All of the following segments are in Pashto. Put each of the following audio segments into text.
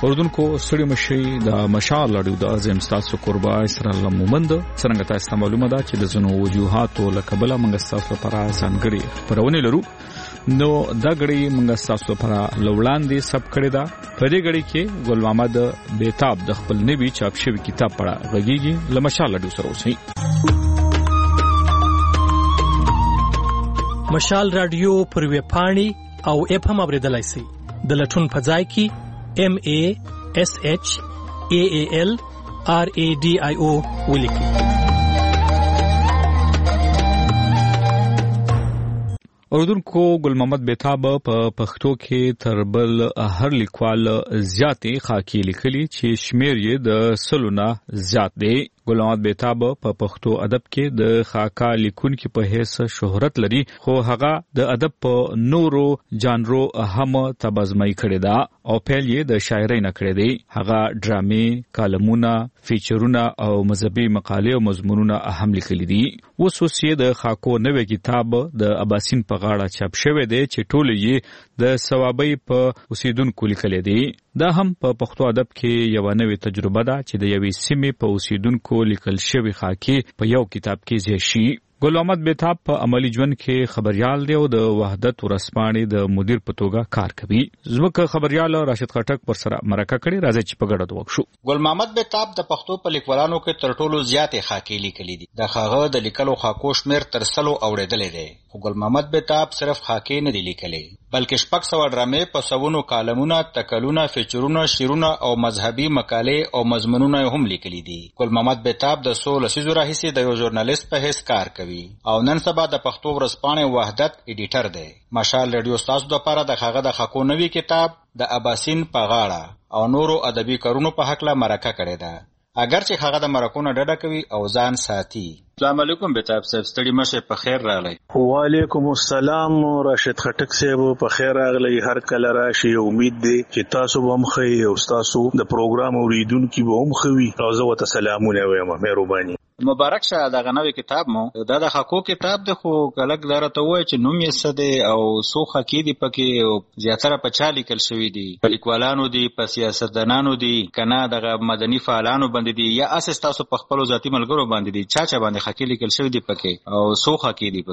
اردوونکو ستړي مشي د مشال لړیو د اعظم تاسو قربا اسرائیل مومند څنګه تاسو معلومه ده چې د زنو وجوهاتو لکبله موږ تاسو لپاره ځانګړي پرونه لرو نو دا غړي موږ تاسو لپاره لوړاندې سب کړی دا په دې غړي کې ګل محمد بیتاب د خپل نوي چاپ شوی کتاب پړه غږیږي لمشال لړیو سره اوسئ. مشال رادیو پر ویب پاڼې او اپ هم اوریدلای شئ د لټون په ځای کې MASHALRADIO ولیکئ. اردوونکو ګل محمد بیتاب په پښتو کې تر بل هر لیکوال زیاتې خاکی لیکلي چې شمیر یې د سلونه زیات دی. ګل محمد بیتاب په پښتو ادب کې د خاکا لیکونکو په حیث شهرت لري خو هغه د ادب په نورو جانرو هم تبازمای کړی دا او پیل یې د شاعرۍ نه کړی دی. هغه ډرامې، کالمونه، فیچرونه او مذهبي مقالې او مضمونونه هم لیکلي دي. اوس یې د خاکو نوې کتاب د اباسین په غاړه چاپ شوی دی چې ټول یې د ثوابي په اوسیدونکو لیکل دي. دا هم په پښتو ادب کې یو نوې تجربه ده چې د یوې سیمې په اوسیدونکو لیکل شوی خاکي په یو کتاب کې ځای شي. ګل محمد بیتاب په عملی ژوند کې خبريال دی او د وحدت ورسپانې د مدیر په توګه کار کوي. زموږ خبريال راشد خټک پر سره مرکه کړي راځي چې په ګډه وکړو. ګل محمد بیتاب د پښتو په لیکوالانو کې تر ټولو زیاتې خاکي لیکلي دي. د هغه د لیکلو خاکو شمیر تر 100 اوریدلې دي. خو ګل محمد بیتاب صرف خاکي نه دی لیکلي بلکې 600 ډرامې په سونو کالمونه، تکلونه، فیچرونه، شیرونه او مذهبي مقالې او مضمونونه هم لیکلي دي. ګل محمد بیتاب د 16 لسیزو راهیسې د یو ژورنالیست په حیث کار کوي او نن سبا د پښتو ورځپاڼې وحدت ایډیټر دی. مشال رادیو تاسو د لپاره د هغه د خاکو نوي کتاب د اباسین په غاړه او نورو ادبي کارونو په حق لا مرکه کړې ده. اگر چې هغه د مرکونو ډډه کوي او ځان ساتي. السلام علیکم بیتاب صاحب، ستړي مشه په خیر راغلی. وعلیکم السلام راشد خټک صاحب، په خیر راغلی. هر کله راشي، امید دی چې تاسو به هم ښه او تاسو د پروګرام اوریدونکو به هم ښه وي. او زه ورته سلامونه وایم. مهرباني. مبارک شه دغه نوې کتاب مو. دا د خاکو کتاب دی خو کلک درته وای چې نوم یې څه دی او څو خاکي دي پکې او زیاتره په چا لیکل شوي دي؟ په لیکوالانو دي، په سیاستدانانو دي، کنه دغه مدني فعالانو باندې دي یا اساس تاسو په خپل ذاتي ملګرو باندې دي؟ چا باندې خاکي لیکل شوي دي پکې او څو خاکي دي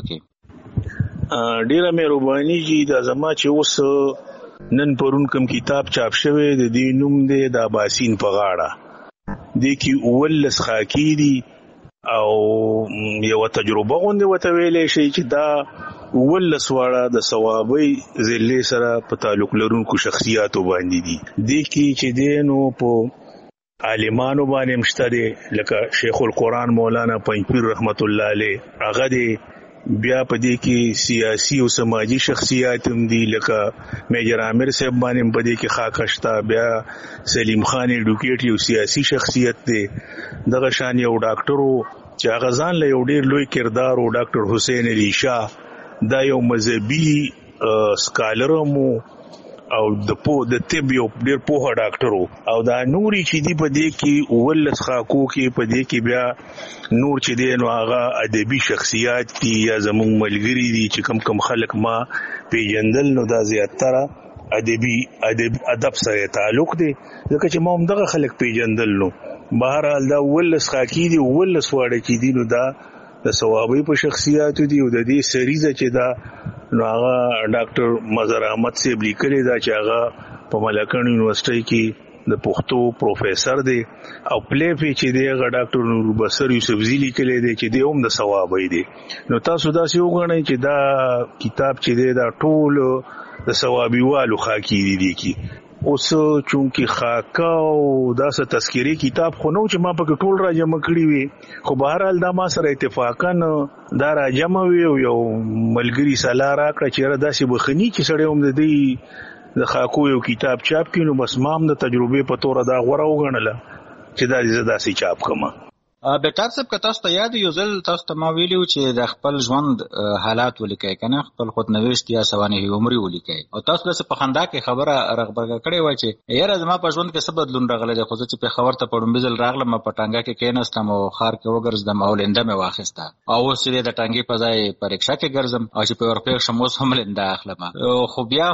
پکې؟ ډیره مهرباني جی. دا زما چې اوس نن پرون کوم کتاب چاپ شوی د دې نوم دی د اباسین په غاړه. د کې اول خاکي دي او یو تجربه غونډه وته ویلې شي چې دا ولس واړه د ثوابي ذلې سره په تعلق لرونکو شخصیاتو باندې دي. د کې چې دینو په عالمانو باندې مشته لکه شیخ القرآن مولانا پنځپیر رحمت الله علیه، هغه دی. بیا په دې کې سیاسي او سماجی شخصیات هم دي لکه میجر عامر صاحب باندې په دې کې خاکشتا. بیا سلیم خان ایډوکیټ یو سیاسي شخصیت دی. دغه شان یو ډاکټرو چې هغه ځان له یو ډیر لوی کردار او ډاکټر حسین علي شاه، دا یو مذهبي سکالر مو او د طب یو ډیر پوهه ډاکټرو. او دا نوري چې دی په دې کې ولس خاکو کې په دې کې بیا نور چې دی نو هغه ادبي شخصیات دي یا زموږ ملګری دي چې کم خلک ما پیژندل نو دا زیاتره ادب سره تعلق دی ځکه چې ما هم دغه خلک پیژندل. نو بهرحال دا ولس خاکی دي، ولس واړه چې دي نو دا د ثوابي په شخصیاتو دي. او د دې سریزه چې دا نو هغه ډاکټر مظهر احمد صاحب لیکلی دا چې هغه په ملکن یونیورسيټي کې د پښتو پروفیسور دی. او پلیفي چې دی هغه ډاکټر نور بصر یوسفزی لیکلی دی چې دی هم د ثوابي دی. نو تاسو داسې وګڼئ چې دا کتاب چې دی دا ټول د ثوابي والو خاکی دي کې. اوس چونکی خاکا او داسه تذکری کتاب خو نو چې ما پکې ټول را جمع کړی وي، خو بهرحال دا ما سره اتفاقا دا را جمع وي او یو ملګری سلا راکړه چې را داسې بخنی چې سړی هم د دې د خاکو یو کتاب چاپ کړي. نو بس ما هم د تجربې په توره دا غوره وګڼله چې دا زه داسې چاپ کړم. بیتاب صاحب که تاسو ته یاد یو ځل تاسو ته ما ویلو چې د خپل ژوند حالات ولیکئ کنه، خپل خودنوشت یا سوانح عمر ولیکئ او تاسو داسې په خندا کې خبره رغبرګه کړې وای چې یاره زما په ژوند کې څه بدلون راغلی دی، خو زه چې پېښور ته په ړومبي ځل راغلم په ټانګه کې کېناستم او ښار کې وګرځېدم او لنده مې واخیسته او اوس چې د ټانګې په ځای په رکشا کې ګرځم او چې په ورپېښ شم اوس هم لنده اخلم. خو بیا هم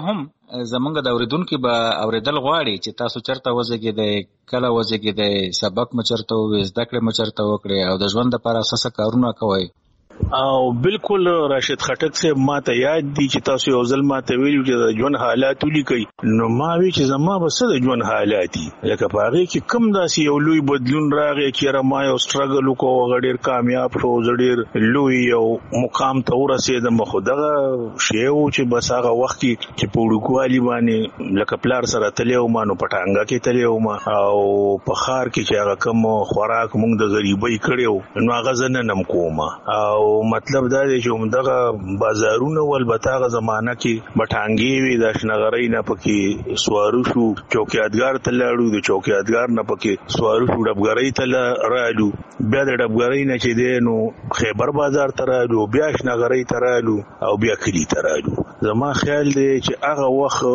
زمونږ د اوریدونکو به اوریدل غواړي چې تاسو چرته وزګیدئ، کله وزګیدئ، سبق مو چرته ووی، زده کړې مو چرته وکړې او د ژوند لپاره اساسه کارونه کوئ. او بالکل راشد خټک صاحب ما ته یاد دي چې تاسو یو ځل ما ته ویلو چې د ژوند حالات ولیکئ، نو ما وی چې زما به څه د ژوند حالات دي، لکه په هغې کې کوم داسې یو لوی بدلون راغی چې یاره ما یو سټرګل وکړو، هغه ډېر کامیاب شو، زه ډېر لوی یو مقام ته ورسېدم. خو دغه شی و چې بس هغه وخت کې چې په وړوکوالي باندې لکه پلار سره تللی وم، نو په ټانګه کې تللی وم او په ښار کې چې هغه کوم خوراک مونږ د غریبۍ کړی و نو هغه زه نه نم کوم. او مطلب دا دی چې همدغه بازارونه ول البته هغه زمانه کې بټانګې وي، د شنغرۍ نه پکې سوارو شو، چوکیادګار ته لاړو، د چوکیادګار نه پکې سوارو شو ډبګرۍ ته رالو، بیا د ډبګرۍ نه چې دی نو خیبر بازار ته رالو، بیا شنغرۍ ته رالو او بیا کلي ته رالو. زما خیال دی چې هغه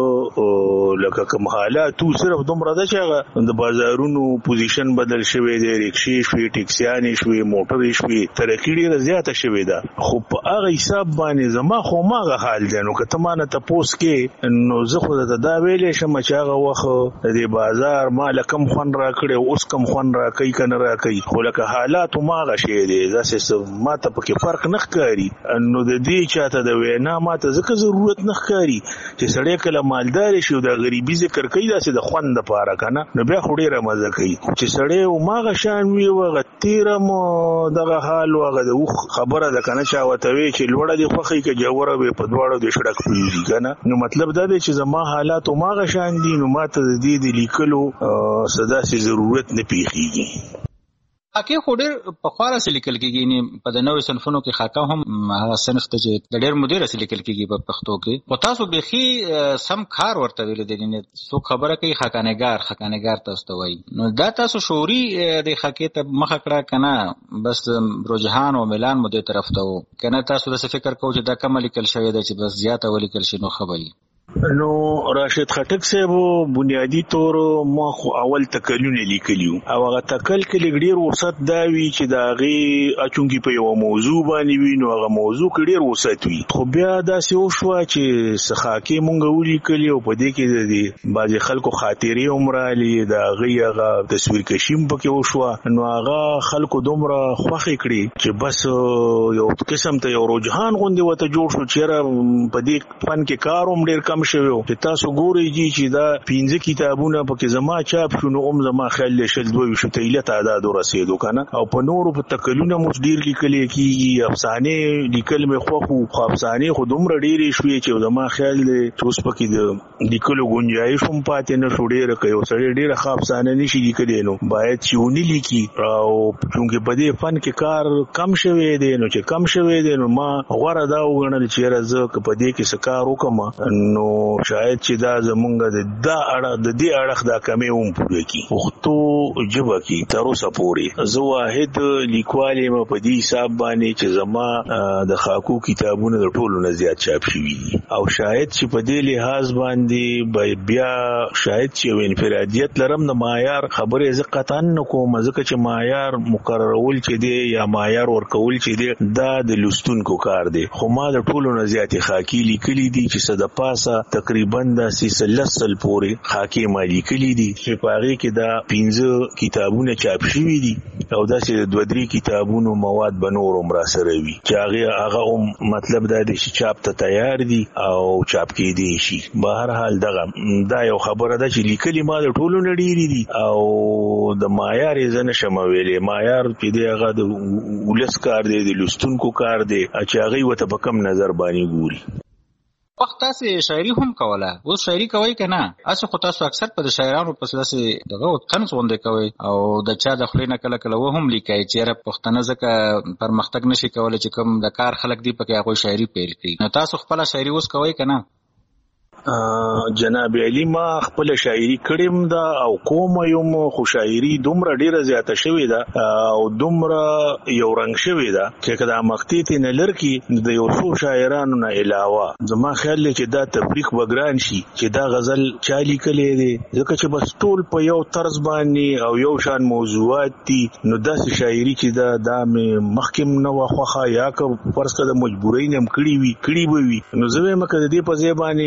وخت لکه کوم حالات صرف دومره ده چې هغه د بازارونو پوزیشن بدل شوی دی، رکشې شوې، ټیکسیانې شوې، موټرې شوې، ترقي ډېره زیاته شوې ده. خو په هغه حساب باندې زما خو ماغه حال دی. نو که ته ما نه تپوس کې نو زه خو درته دا ویلی شم چې هغه وخت د دې بازار ما له کم خوند راکړی، اوس کم خوند راکوي که نه راکوي، خو لکه حالات ماغه شی دی، داسې ما ته پکې فرق نه ښکاري. نو د دې چاته د وینا ما ته ځکه ضرورت نه ښکاري چې سړی کله مالدار شي او د غریبي ذکر کوي داسې د خوند دپاره که نه، نو بیا خو ډېره مزه کوي. چې سړی ماغه شان وي هغه تېره مو دغه حال و، هغه د اوښ خبره ده که نه، چا ورته وایي چې لوړه دې خوښوي که جوړه وي، په دواړو دې شړک پرېږدي که نه. نو مطلب دا دی چې زما حالات هماغه شان دي، نو ما ته د دې د لیکلو څه داسې ضرورت نه پېښېږي. خاکې خو ډېر پخوا راسې لیکل کېږي، په د نویو صنفونو کې خاکه هم هغه صنف ته چې د ډېر مودې راسې لیکل کېږي په پښتو کې. خو تاسو بیخي سم کار ورته ویلی دی، څوک خبره کوي خاکانګار تاسو ته وایي. نو دا تاسو شعوري د خاکې ته مخه کړه که نه بس رجحان او میلان مو دې طرف ته و، که نه تاسو داسې فکر کوو چې دا کمه لیکل شوې ده چې بس زیاته ولیکل شي نو ښه به وي؟ نو راشد خټک صاحب بنیادی طور ما خو اول تکلونه لیکلیو او هغه تکل کې لږ ډېر وسط دا وي چې د هغې اچونکي په یوه موضوع باندې وي، نو هغه موضوع کې ډېر وسط وي. خو بیا داسې وشوه چې څه خاکې مونږ ولیکلي او په دې کې د بعضې خلکو خاطرې هم رالي، د هغې هغه تصویر کشي هم پکې وشوه. نو هغه خلکو دومره خوښې کړي چې بس یو قسم ته یو رجحان غوندې ورته جوړ شو چې یاره په دې فن کې کار هم ډېر کم شوی چې تاسو ګورئ چې دا 5 کتابونه پکې زما چاپ شو، نو زما خیال دی 22 تیله تعداد ورسېدو که نه. او په نورو په تکلونه مو ډېر لیکلی کېږي، افسانې لیکل مې خوښ وو، خو افسانې خو دومره ډېرې شوې چې زما خیال دی چې اوس پکې د لیکلو گنجایش هم پاتې نه شو ډېره. که یو سړی ډېره ښه افسانه نشي لیکلی نو باید چې ونه لیکي. او چونکې په دې فن کې کار کم شوی دی، نو چې کم شوی دی نو ما غوره دا وګڼل چې یاره زه که په دې کې څه کار وکړم نو شاید چې دا زمونږ د دې اړخ دا کمې هم پوره کړي. پښتو ژبه کې تر اوسه پورې زه واحد لیکوال یم په دې حساب باندې چې زما د خاکو کتابونه د ټولو نه زیات چاپ شوي دي، او شاید چې په دې لحاظ باندې بیا شاید چې یو انفرادیت لرم د معیار خبرې زه قطعا نه کوم، ځکه چې معیار مقررول چې دی یا معیار ورکول چې دی دا د لوستونکو کار دی. خو ما د ټولو نه زیاتې خاکي لیکلي دي چې څه د پاسه تقریبا داسې 13 پورې خاکې ما لیکلي دي چې په هغې کې دا 15 کتابونه چاپ شوي دي او داسې د 2-3 کتابونو مواد به نور هم را سره وي چې هغه هم مطلب دا دی چې چاپ ته تیار دي او چاپ کېدی شي. به هر حال دا یو خبره ده چې لیکلي ما د ټولو نه ډېرې دي او د معیار یې زه نشم ویلی. معیار چې دی هغه د ولس کار دی، د لوستونکو کار دی چې هغوی ورته په کم نظر باندې ګوري. وخت تاسې شاعري هم کوله، اوس شاعري کوئ که نه؟ هسې خو تاسو اکثر په د شاعرانو پسې داسې دغه طنز غوندې کوئ او د چا د خولې نه کله کله هم لیکئ چې یاره پښتانه ځکه پرمختګ نشي کولی چې کوم د کار خلک دی پکې هغوی شاعري پیل کړي. نو تاسو خپله شاعري اوس کوئ که نه؟ جناب علي ما خپل شاعري کړم دا او کوم یم، خو شاعري دومره ډیره زیاته شوې ده او دومره یو رنګ شوې ده چې که دا مقطع ته نه لر کې د یو څو شاعرانو نه علاوه زما خیال دی چې دا تفریق به ګران شي چې دا غزل چا لیکلی دی، ځکه چې بس ټول په یو طرز باندې او یو شان موضوعات دي. نو داسې شاعري چې دا مې مخکې نه وه خوښه یا که فرض کړه د مجبورۍ نه هم کړي به وي، نو زه وایم که د دې په ځای باندې یو سړی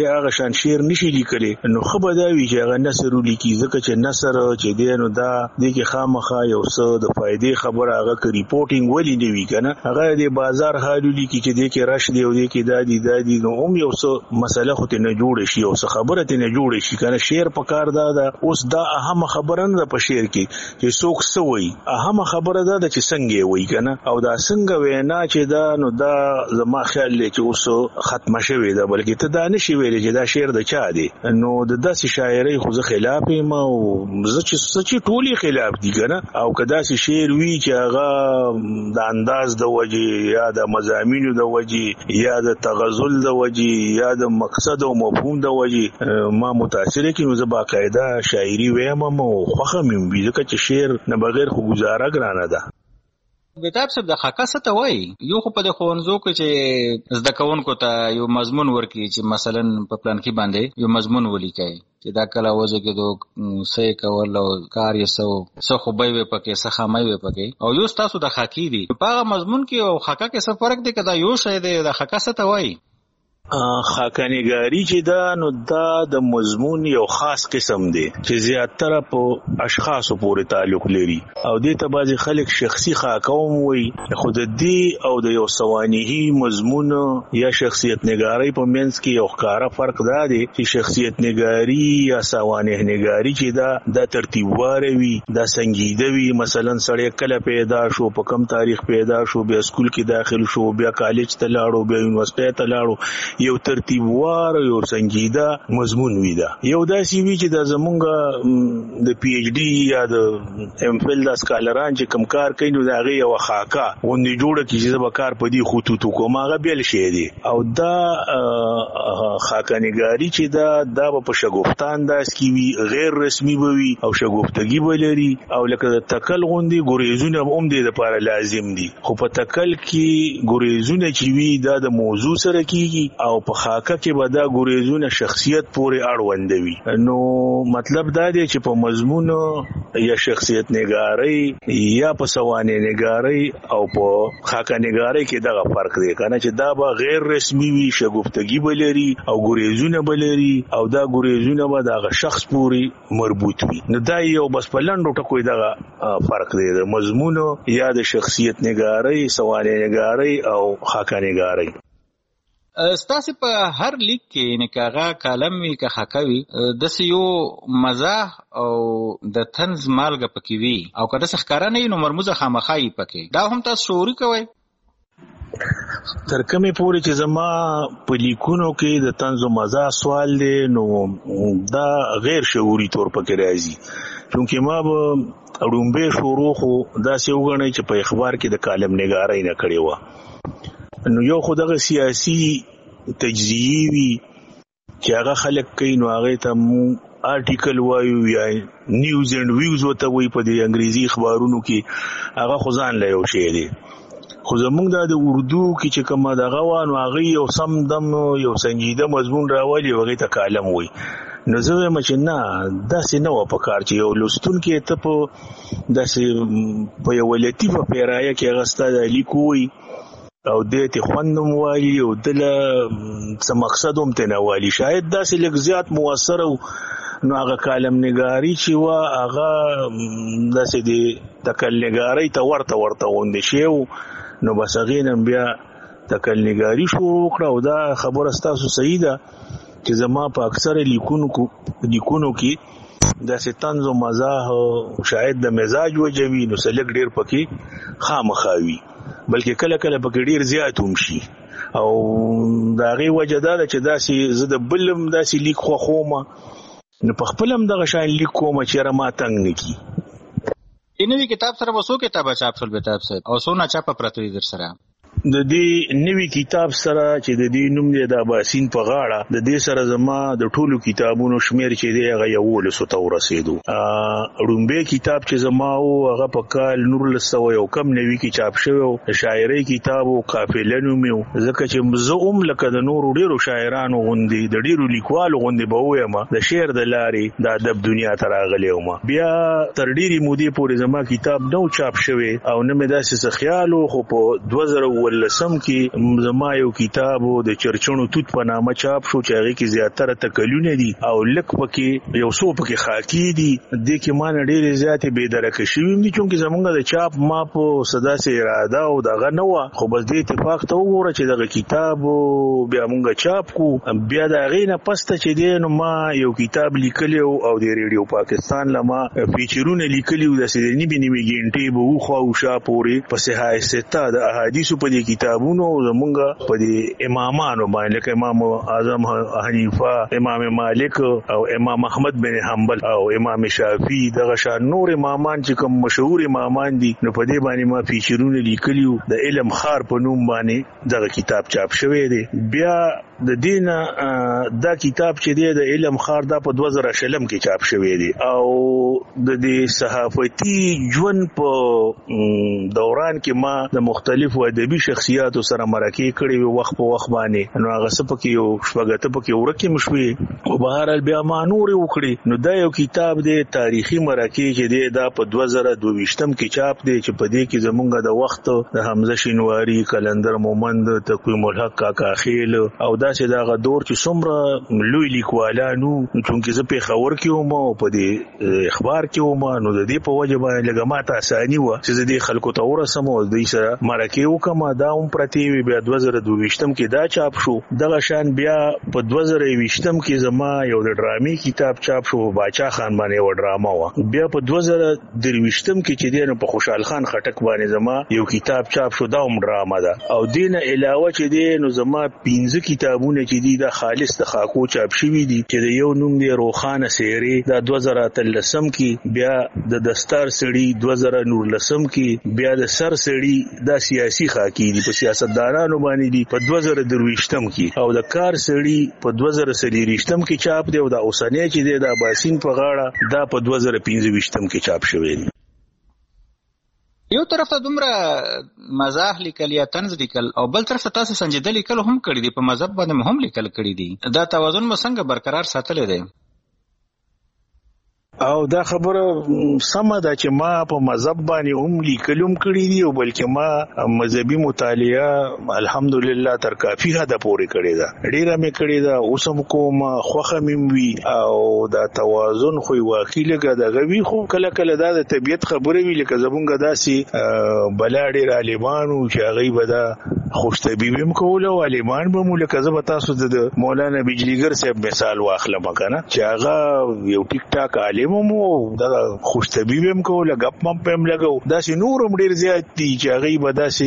سړی هغه شان شعر نشي لیکلی نو خو به دا وي چې هغه نثر ولیکي ځکه چې نثر چې دی نو دا دغه خامخا یو څه د فائدې خبره هغه کې ریپورټینګ ولې نه وی کنه هغه د بازار حال لیکي چې دغه رش دی او دغه دادی نو هم یو څه مسله خو ته نه جوړ شي او څه خبره ته نه جوړ شي کنه شعر په کار دا اوس دا اهم خبره نه په شعر کې چې څوک سوي اهم خبره دا چې څنګه وي کنه او دا څنګه وینا چې دا نو دا زما خیال دی چې اوس ختمه شوی دا بلکې ته دا نشي ویلې چې دا شعر د چا دی نو د داسې شاعرۍ خو زه خلاف یم او زه چې ټولي خلاف دي کنه او کدا سي شعر وی چې هغه د انداز د وجه یا د مضامینو د وجه یا د تغزل د وجه یا د مقصد او مفهوم د وجه ما متاثر کینو زه باقاعده شاعري وایم او خوخه مې وی ځکه چې شعر نه بغیر خو گزاره ګرانه ده بیتاب صاحب د خاکه څه ته وایي یو خو په د ښوونځو کې چې زده کوونکو ته یو مضمون ورکړي چې مثلا په پلان کې باندې یو مضمون ولیکي چې دا کله وځي کې دوه سې کول او کار یې څه خو به وي پکې څه خامي وي پکې او یو تاسو د خاکی دي په هغه مضمون کې او خاکه کې څه فرق دی کدا یو شی دی د خاکه څه ته وایي خاکانګاری چې دا نو دا د مضمون یو خاص قسم دی چې زیاتره په اشخاصو پورې تعلق لري او دې ته بعضی خلک شخصي خاکوم وي خود دې او د یو سوانحي مضمون یا شخصیت نگاری په منځ کې یو ښکارا فرق دا دی چې شخصیت نگاری یا سوانح نگاری چې دا ترتیبوار وي دا سنجیده وي مثلا سړی کله پیدا شو په کم تاریخ پیدا شو بیا سکول کې داخل شو بیا کالج ته لاړو بیا یونیورسيټي ته لاړو یو ترتیبوار یو سنجیده مضمون وی دا یو داسې وی چې د زمونږ د پی ایچ ډی یا د ایم فل د سکالران چې کم کار کوي نو دا غي یو خاکا ونی جوړه کی چې به کار په دې خطوطو کوم هغه بیل شي دی او دا خاکانګاری چې دا په شګفتان داس کی وی غیر رسمي وي او شګفتګي بلري او لکه د تکل غوندي ګریزونه هم دې لپاره لازم دي خو په تکل کې ګریزونه چې وی دا د موضوع سره کیږي او په خاکه کې به دا ګریزونه شخصیت پورې اړوند وي نو مطلب دا دی چې په مضمون یا شخصیت نگاری یا په سوانح نگاری او په خاکه نگاری کې دا فرق دی کنه چې دا به غیر رسمي وي شګفتګي بلري او ګریزونه بلري او دا ګریزونه به دا شخص پورې مربوط وي نو دا یو بس په لنډو ټکو دا فرق دی د مضمون یا د شخصیت نگاری سوانح نگاری او خاکه نگاری ستاسو په هر لیک کې نکاغه کالم وی که خاکوي د سيو مزاح او د طنز مالګه پکې وی او کله ښکارا نه نو مرموزه خامخای پکې دا هم تاسو شعوري کوي ترکمه پوری چې زما په لیکونو کې د طنز او مزاح سوال دی نو دا غیر شعوري تور پکې راځي چونکه ما به اړومبه شروع خو دا څه وګڼي چې په اخبار کې د کالم نگارۍ نه کړی و نو یو خدغه سیاسي تجزیه وی چې هغه خلک کوي نو هغه ته آرټیکل وایو یا نیوز اینڈ ویوز وته وی په دې انګریزي اخبارونو کې هغه خزان لا یو شی دی خو زمونږ د اردو کې چې کومه دغه وانه هغه یو سم دم یو سنجیده مضمون راوړي وغه ته کالم وای نو زه وایم چې نه داسې نه و په کار چې یو لستون کې ته په داسې په یو لطیفه پیرایه کې غستا د لیکوي او دې ته خوندم وایي او دله څه مقصد هم ته نه وایي شاید داسې لږ زیات موثر نو هغه کالم نگاری چې وا هغه داسې د تکل نگاری ته ورته غونډې شو نو بس غینم بیا تکل نگاری شروع کړه او دا خبره ستاسو صحیح ده چې زما په اکثر لیکونو کې داسې طنز او مزاح شاید د مزاج وجوي نو سلک ډیر پکې خامخاوي بلکې کله کله پکې ډیر زیات هم شي او دا غي وجه دا چې داسې زه د بلم داسې لیک خوخومه نو په خپلم دغه شان لیک کوم چې را ما تنګ نکی نوی کتاب سره وسو کتاب چاپ شول بیتاب صاحب او سونه چاپ پرتوی در سره د دې نوی کتاب سره چې د دې نوم دی د باسین په غاړه د دې سره زما د ټولو کتابونو شمیر چې دی هغه یو لسو ورسېدو رومبه کتاب چې زما او هغه په کال 1900 یو کم نوی کې چاپ شوی شاعري کتاب او قافله نومو ځکه چې زه لکه د نورو ډیرو شاعرانو غوندي د ډیرو لیکوالو غوندي به وایم د شعر د لارې د ادب دنیا ته راغلی وم بیا تر ډیری مودې پورې زما کتاب نو چاپ شوی او نه مې داسې خیالو خو په 2000 14 کې زما یو کتاب د چرچونو توت په نامه چاپ شو چې هغه کې زیاتره تکلونه دي او لک پکې یو څو پکې خاکی دي د کې مان ډېر زیاتې به درکه شوی دي چې زمونږ د چاپ ما په صدا سي اراده او دغه نو خو بس د اتفاق ته وګوره چې دغه کتاب بیا مونږ چاپ کو بیا د غینه پسته چې دی نو ما یو کتاب لیکلی او د ریډیو پاکستان لما فیچرونه لیکلی او د سیدنی بنیمه ګینټي به خو او شا پوری په صحه سته د احادیث په دې کتابونو زمونږ په دې امامانو باندې لکه امام اعظم حنیفه امام مالک او امام احمد بن حنبل او امام شافعی دغه شان نور امامان چې کوم مشهور امامان دي نو په دې باندې ما فیچرونه لیکلیو د علم خار په نوم باندې دغه کتاب چاپ شوی دی بیا د دین دا کتاب چې دی د علم خار دا په 2000 شلم کې چاپ شوی دی او د دې صحافتي ژوند په دوران کې ما د مختلفو ادبي شخصیاتو سره مرکه کړې وخت په وخت باندې نو هغه څه پکې یو شپږته پکې ورکه مشوي او بهر بیا ما نور وکړي نو دا یو کتاب دی تاریخي مرکه چې دی دا په 2022 کې چاپ دی چې په دې کې زمونږ د وخت د حمزه شینواری کلندر مومند تقویم الحق کاکا خیل او دا چې دا غدور چې څومره لوی لیکوالانو چونکه زه په خبر کې وم او په دې اخبار کې وم نو د دې په وجه باندې لګماته اساني و چې دې خلکو ته ورسم او دې سره مرکه وکم دا هم پرتی وی بیا 2022 کې دا چاپ شو دغه شان بیا په 2020 کې زما یو د ډرامې کتاب چاپ شو باچا خان باندې و ډراما و بیا په 2023 کې چې دینه په خوشحال خان خټک باندې زما یو کتاب چاپ شو دا هم ډراما ده او دینه علاوه چې دینه زما 15 کتابونه چې دي د خالص د خاکو چاپ شوی دي چې د یو نوم دی روخانه سیری دا 2013 کې بیا د دستار سړی 2019 کې بیا د سر سړی دا سیاسي خاکی دي په سیاستدانانو باندې دي په 2023 کې او د کار سړی په 2023 کې چاپ دی او د اوسنۍ چې دی د باسین په غاړه دا په 2015 کې چاپ شوی دی یو طرف ته دومره مزاح لیکل یا طنز لیکل او بل طرف ته تاسو سنجیده لیکل هم کړی دي په مذهب باندې هم لیکل کړی دي دا توازن مو څنګه برقرار ساتلی دی او دا خبره سمه ده چې ما په مذهب باندې هم لیکلم کړی دي او بلکې ما مذهبي مطالعه الحمدلله تر کافي حد پورې کړی ده ډیره مې کړی ده اوس هم کوم خوخه مې وی او دا توازن خو واقعي لګا دغه وی خو کله کله دا د طبيعت خبره وی لکه زمونږ داسي بلاډي عالمانو چې غیبه ده خوش طبيبم کوله او عالمان به مولکه زه تاسو د مولانا بجلیګر صاحب مثال واخلم کنه چې هغه یو ټیک ټاک عالم مو دا خوش طبيب هم کوله غپ مم پم لګو دا سي نور هم ډیر زیات دي چې هغه به داسي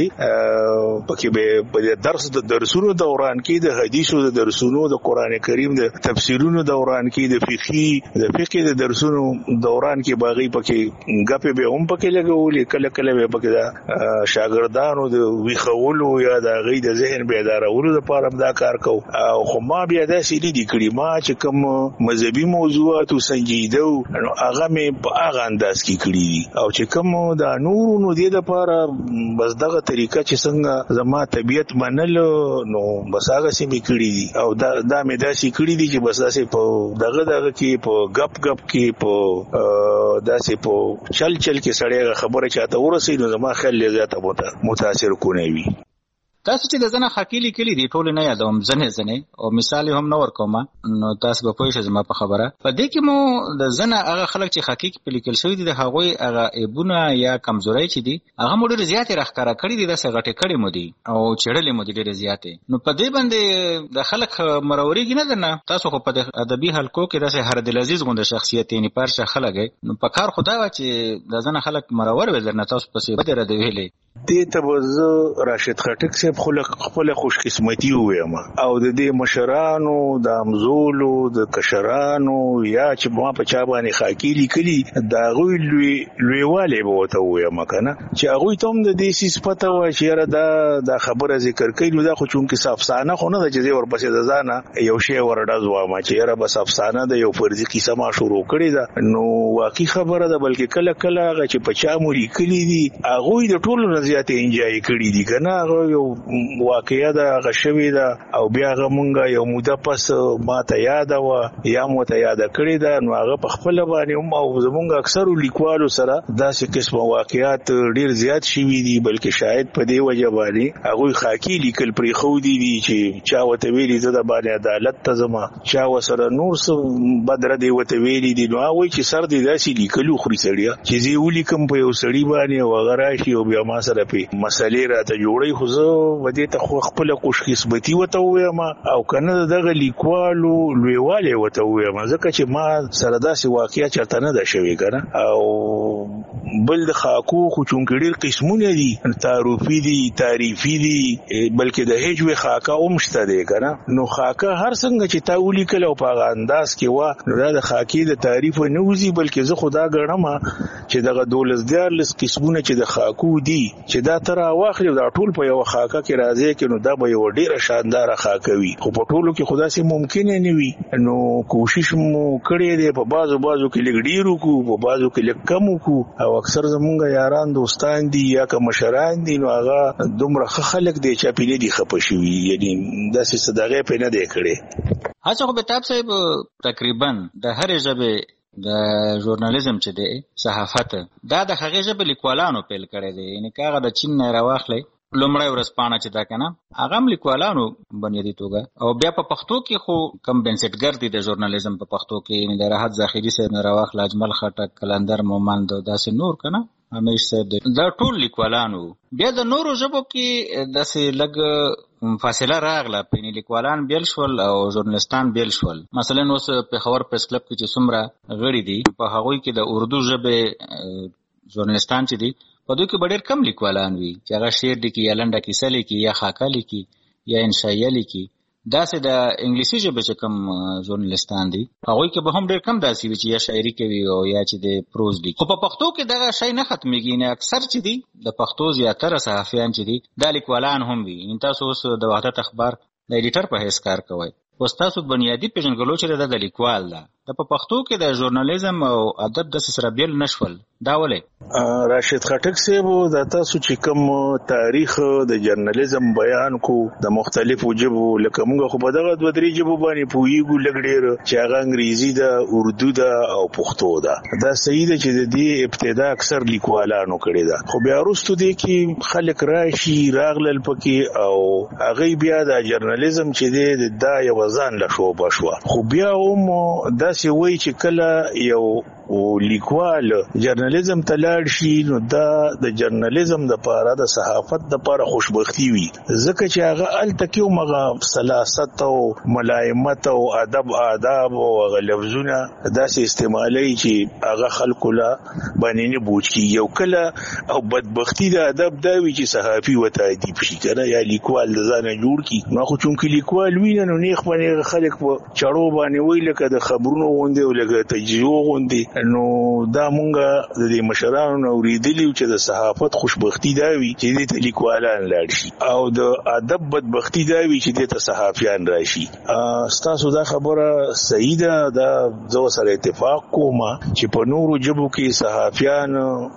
پکې به په درس د درسونو دوران کې د حدیثو د درسونو د قران کریم د تفسیرونو دوران کې د فقې د درسونو دوران کې باغی پکې غپ به هم پکې لګولې کله کله به پکې دا شاګردانو د ویخولو یا د غي د ذهن بیدارولو لپاره دا کار کو او خو ما بیا داسي دي کړی ما چې کوم مذهبي موضوعات سنجیده نو هغه مې په هغه انداز کې کړی دي او چې کوم دا نورونو دې لپاره بس دغه طریقه چې څنګه زما طبيعت منل نو بس هغه سي مې کړی دي او دا مې داسي کړی دي چې بس داسې په دغه کې په غپ کې په داسې په چل کې سړی خبره چاته ورسې نو زما خیال زیاته متاثر کونی وي تاسو چې د زنه خاکی لیکلي دي ټول نه یادوم زنه او مثال هم نور کوم نو تاسو به پوه شئ زما په خبره په دې کې مو د زنه هغه خلک چې خاکی په لیکل شوی دي د هغوی هغه ایبونه یا کمزوري چې دي هغه مو ډېر زیات راخکاره کړی دي د سغټه کړی مو دي او چړلې مو دي ډېر زیات نو په دې باندې د خلک مروريږي نه درنه تاسو خو په ادبي حلقو کې د هر دل عزیز غونډه شخصیت یې پارشه خلک نو په کار خدا وا چې د زنه خلک مرور ولرنه تاسو پسې بده رد ویلې دې ته راشد خټک صاحب خپل خوش قسمتي وایم او د دې مشرانو د امزولو د کشرانو یا چې ما په چا باندې خاکی لیکلي دا غوي لویواله بوته وایم کنه چې هغه ته هم د دې سیس پته و چې دا خبره ذکر کړي دا خو چون کې افسانه خو نه د جزې ورپسې د ځانه یو شی ورډاز و ما چې بس افسانه د یو فرضي قصه ما شروع کړي دا نو واقعي خبره ده بلکې کله کله هغه چې په چا مو لیکلي دي هغه د ټولو زیات انجوای کړی دي کنه. هغه یو واقعیا دا غشوي دا او بیا هغه مونږه یو موده پس ماته یاد و یا ماته یاد کړی دا نو هغه په خپل باندې هم او زمونږ اکثر لیکوالو سره داسې قسم واقعیات ډیر زیات شوي دي بلکې شاید په دې وجه باندې هغه خاکی لیکل پرې خو دي چې چا وته ویلي زه د باندې عدالت ته زما چا وسره نور څه بدره دی وته ویلي دي نو هغه چې سر دې داسې لیکلو خوري سړیا چې زه ولیکم په یو سړی باندې وغیرہ شي او بیا ما سره په مسلې راته جوړي خو زه ودې ته خو خپل خوش قسمتي وته وایم او کنه دغه لیکوالو لویواله وته وایم ځکه چې ما سره داسې واقعیا چرته نه ده شوی کنه. او بل د خاکو خو چونکړي قسمونه دي تعارفي دي تعریفي دي بلکې د هجوي خاکا اومشته دي کنه. نو خاکا هر څنګه چې تا ولیکل او په انداز کې وا نو د خاکی د تعریف نه وزي بلکې زه خدا ګڼم چې دغه 12 قسمونه چې د خاکو دي چې دا تر واخلي دا ټول په یو خاکا کې راځي کې نو دا به یو ډیره شاندار خاکوي خو په ټولو کې خدا سي ممکن نه وي. نو کوشش مو کړی دی په بازو کې لګډیرو کو په بازو کې لکم کو او اکثر زمونږ یاران دوستان دي یا که مشران دي نو هغه دومره خلک دي چې پیلې دي خپشوي یعنی داسې صدقه په نه دی کړی. هڅه خو به تاسو تقریبا د هر ژبه د ژورنالیزم چې دی صحافت دا د هغه ژبه لیکوالانو پیل کړی دی یعنی کاغه د چین نه راوخلې لومړی ورځپاڼه چې دا کنه هغه هم لیکوالانو بنیادی توګه او بیا په پښتو کې خو کم بنسټګر دي د ژورنالیزم په پښتو کې یعنی د راحت ظاهري صاحب نه راوخل اجمل خټک کلندر مومند داسې نور کنه همیش صاحب دا ټول لیکوالانو. بیا د نورو ژبو کې داسې لګ فاصله راغله په لیکوالان بیل شول او ژورنالستان بیل شول. مثلا اوس په خبر پریس کلب کې چې څومره غړي دي په هغوی کې د اردو ژبه ژورنالستان چې دي په دوی کې ډېر کم لیکوالان وي چې هغه شعر لیکي یا لنډه کیسه لیکي یا خاکه لیکي یا انشائیه لیکي. داسې د انګلیسي ژبې چې کم ژورنالستان دي هغوی کې به هم ډېر کم داسې وي چې یا شاعري کوي او یا چې د پروز لیکي. خو په پښتو کې دغه شی نه ختمېږي نه اکثر چې دي د پښتو زیاتره صحافیان چې دي دا لیکوالان هم وي. تاسو اوس د وحدت اخبار د ایډیټر په حیث کار کوئ اوس تاسو بنیادی پیژنګلو چې د لیکوال ده د په پښتو کې د ژورنالیزم او ادب د سره بیل نشول دا ولې؟ راشد خټک صاحب د تاسو چې کوم تاریخ د ژورنالیزم بیان کو د مختلفو ژبو لکه موږ خو په دغه دوه درې ژبو باندې پوهیږو لږ ډېر چې هغه انګریزي ده اردو ده او پښتو ده دا صحیح ده چې د دې ابتدا اکثر لیکوالانو کړی ده خو بیا وروسته دې کې خلک راشي راغلل پکې او هغه بیا د ژورنالیزم چې دا یو ځان له شوبه شو خو بیا هم داسې وایي چې کله یو لیکوال ژورنالیزم ته لاړ شي نو دا د ژورنالیزم د پاره د صحافت د پاره خوشبختی وي ځکه چې هغه التکیو مغه سلاست او ملایمت او ادب آداب او لفظونه داسې استعمالي چې هغه خلکو لا باندې نه بوج کی یو کله او بدبختی د ادب دا وی چې صحافي وته ادیب شي کنه یا لیکوال د ځانه جوړ کی نو خو چونکی لیکوال ویني نو نیخ باندې خلک په چړو باندې وی لکه د خبرونو غونډه او لکه تجربه غونډه نو دا مونږه د دې مشرانو نو ریدلی چې د صحافت خوشبختی دا وی چې د لیکوالان لاړ شي او د ادب بدبختی دا وی چې د صحافیان راشي. تاسو دا خبره صحیح ده دا زو سره اتفاق کوم چې په نورو جبو کې صحافیان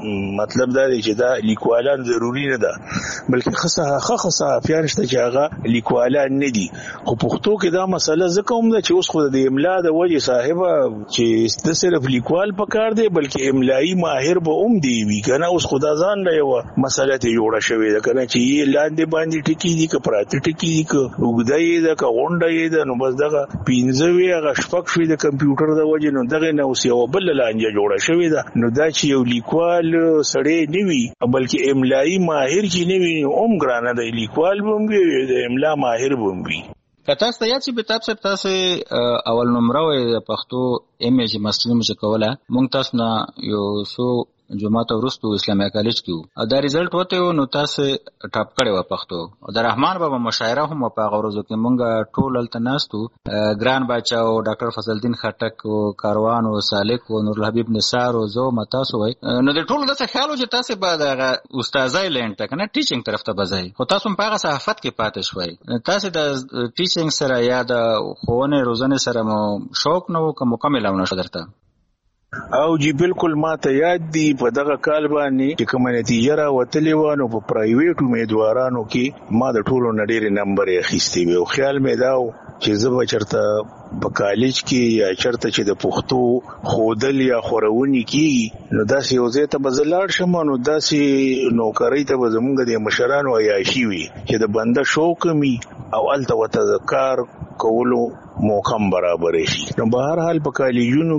مطلب دا دی چې دا لیکوالان ضروری نه ده بلکې خاصه صحافیان شته چې هغه لیکوالان نه دي خو پښتو کې دا مسله ځکه هم ده چې اوس خو د املا د وجه صاحب چې د صرف لیکوال پکار دی بلکې املایي ماهر به هم دی وی کنه اوس خدا ځان له یو مسله ته جوړه شوې ده کنه چې یې لاندې باندې ټکی دي که پراته ټکی دي که وګدای ده که غونډه ده نو بس دغه 15 هغه شپږ شوې د کمپیوټر د وجه نو دغه نو یو بل لانجه جوړه شوې ده نو دا چې یو لیکوال سړی نیوي بلکې املایي ماهر چې نیوي هم ګرانه دی لیکوال هم وي د املا ماهر هم وي. کته ست یا چې به تاسو اول نمبر د پښتو ایمیج ماسترینګ چې کوله مونږ تاسو نه یو سو جمعه ورستو اسلامي کالج کې او دا ریزلټ وته نو تاسو ټاپ کړي و پښتو او د رحمان بابا مشاعره هم په غوړزو کې مونږ ټول التناستو ګران بچاو ډاکټر فضل الدین خټک او کاروان او سالک او نور الحبیب نثار او زو متاسو وای نو د ټول د څه خیالو چې تاسو بعد استادای لند تک نه ټیچینګ طرف ته بځای خو تاسو په هغه صحافت کې پاتې شوي تاسو د ټیچینګ سره یا د خوونه روزنه سره مو شوق نو کوم مکمل او نشو درته او جی بالکل ما ته یاد دی په دغه کال باندې چې کومه نتیجه را وتلې و نو په پرایویټ امیدوارانو کې ما د ټولو نډیر نمبر اخیستی و او خیال مې دا چې زه به چرته په کالج کې یا چرته چې د پښتو خودل یا خورونی کیږي نو داسې یو ځای ته به زه لاړ شم نو داسې نوکرۍ ته به زمونږ د مشرانو عیاشي وي چې د بنده شوق می او هلته ورته کار کولو موقع برابر شي. نو بهر حال په کالجونو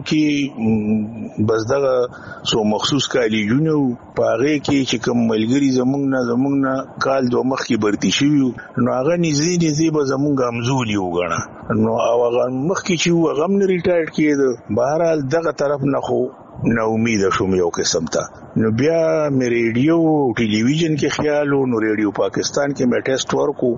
کې بس دغه سو مخصوص کالجونو په هغه کې چې کوم ملګری زمونږ نه کال دوه مخ کې برتی شوی نو هغه نږدې به زمونږ همزولي وګڼه نو هغه مخ کې چې هغه هم ریټایرډ کېده. بهر حال دغه طرف نه خو نا امید شوم یو قسم ته نو بیا مې ریډیو ټلویزیون کې خیال نو ریډیو پاکستان کې مې ټیسټ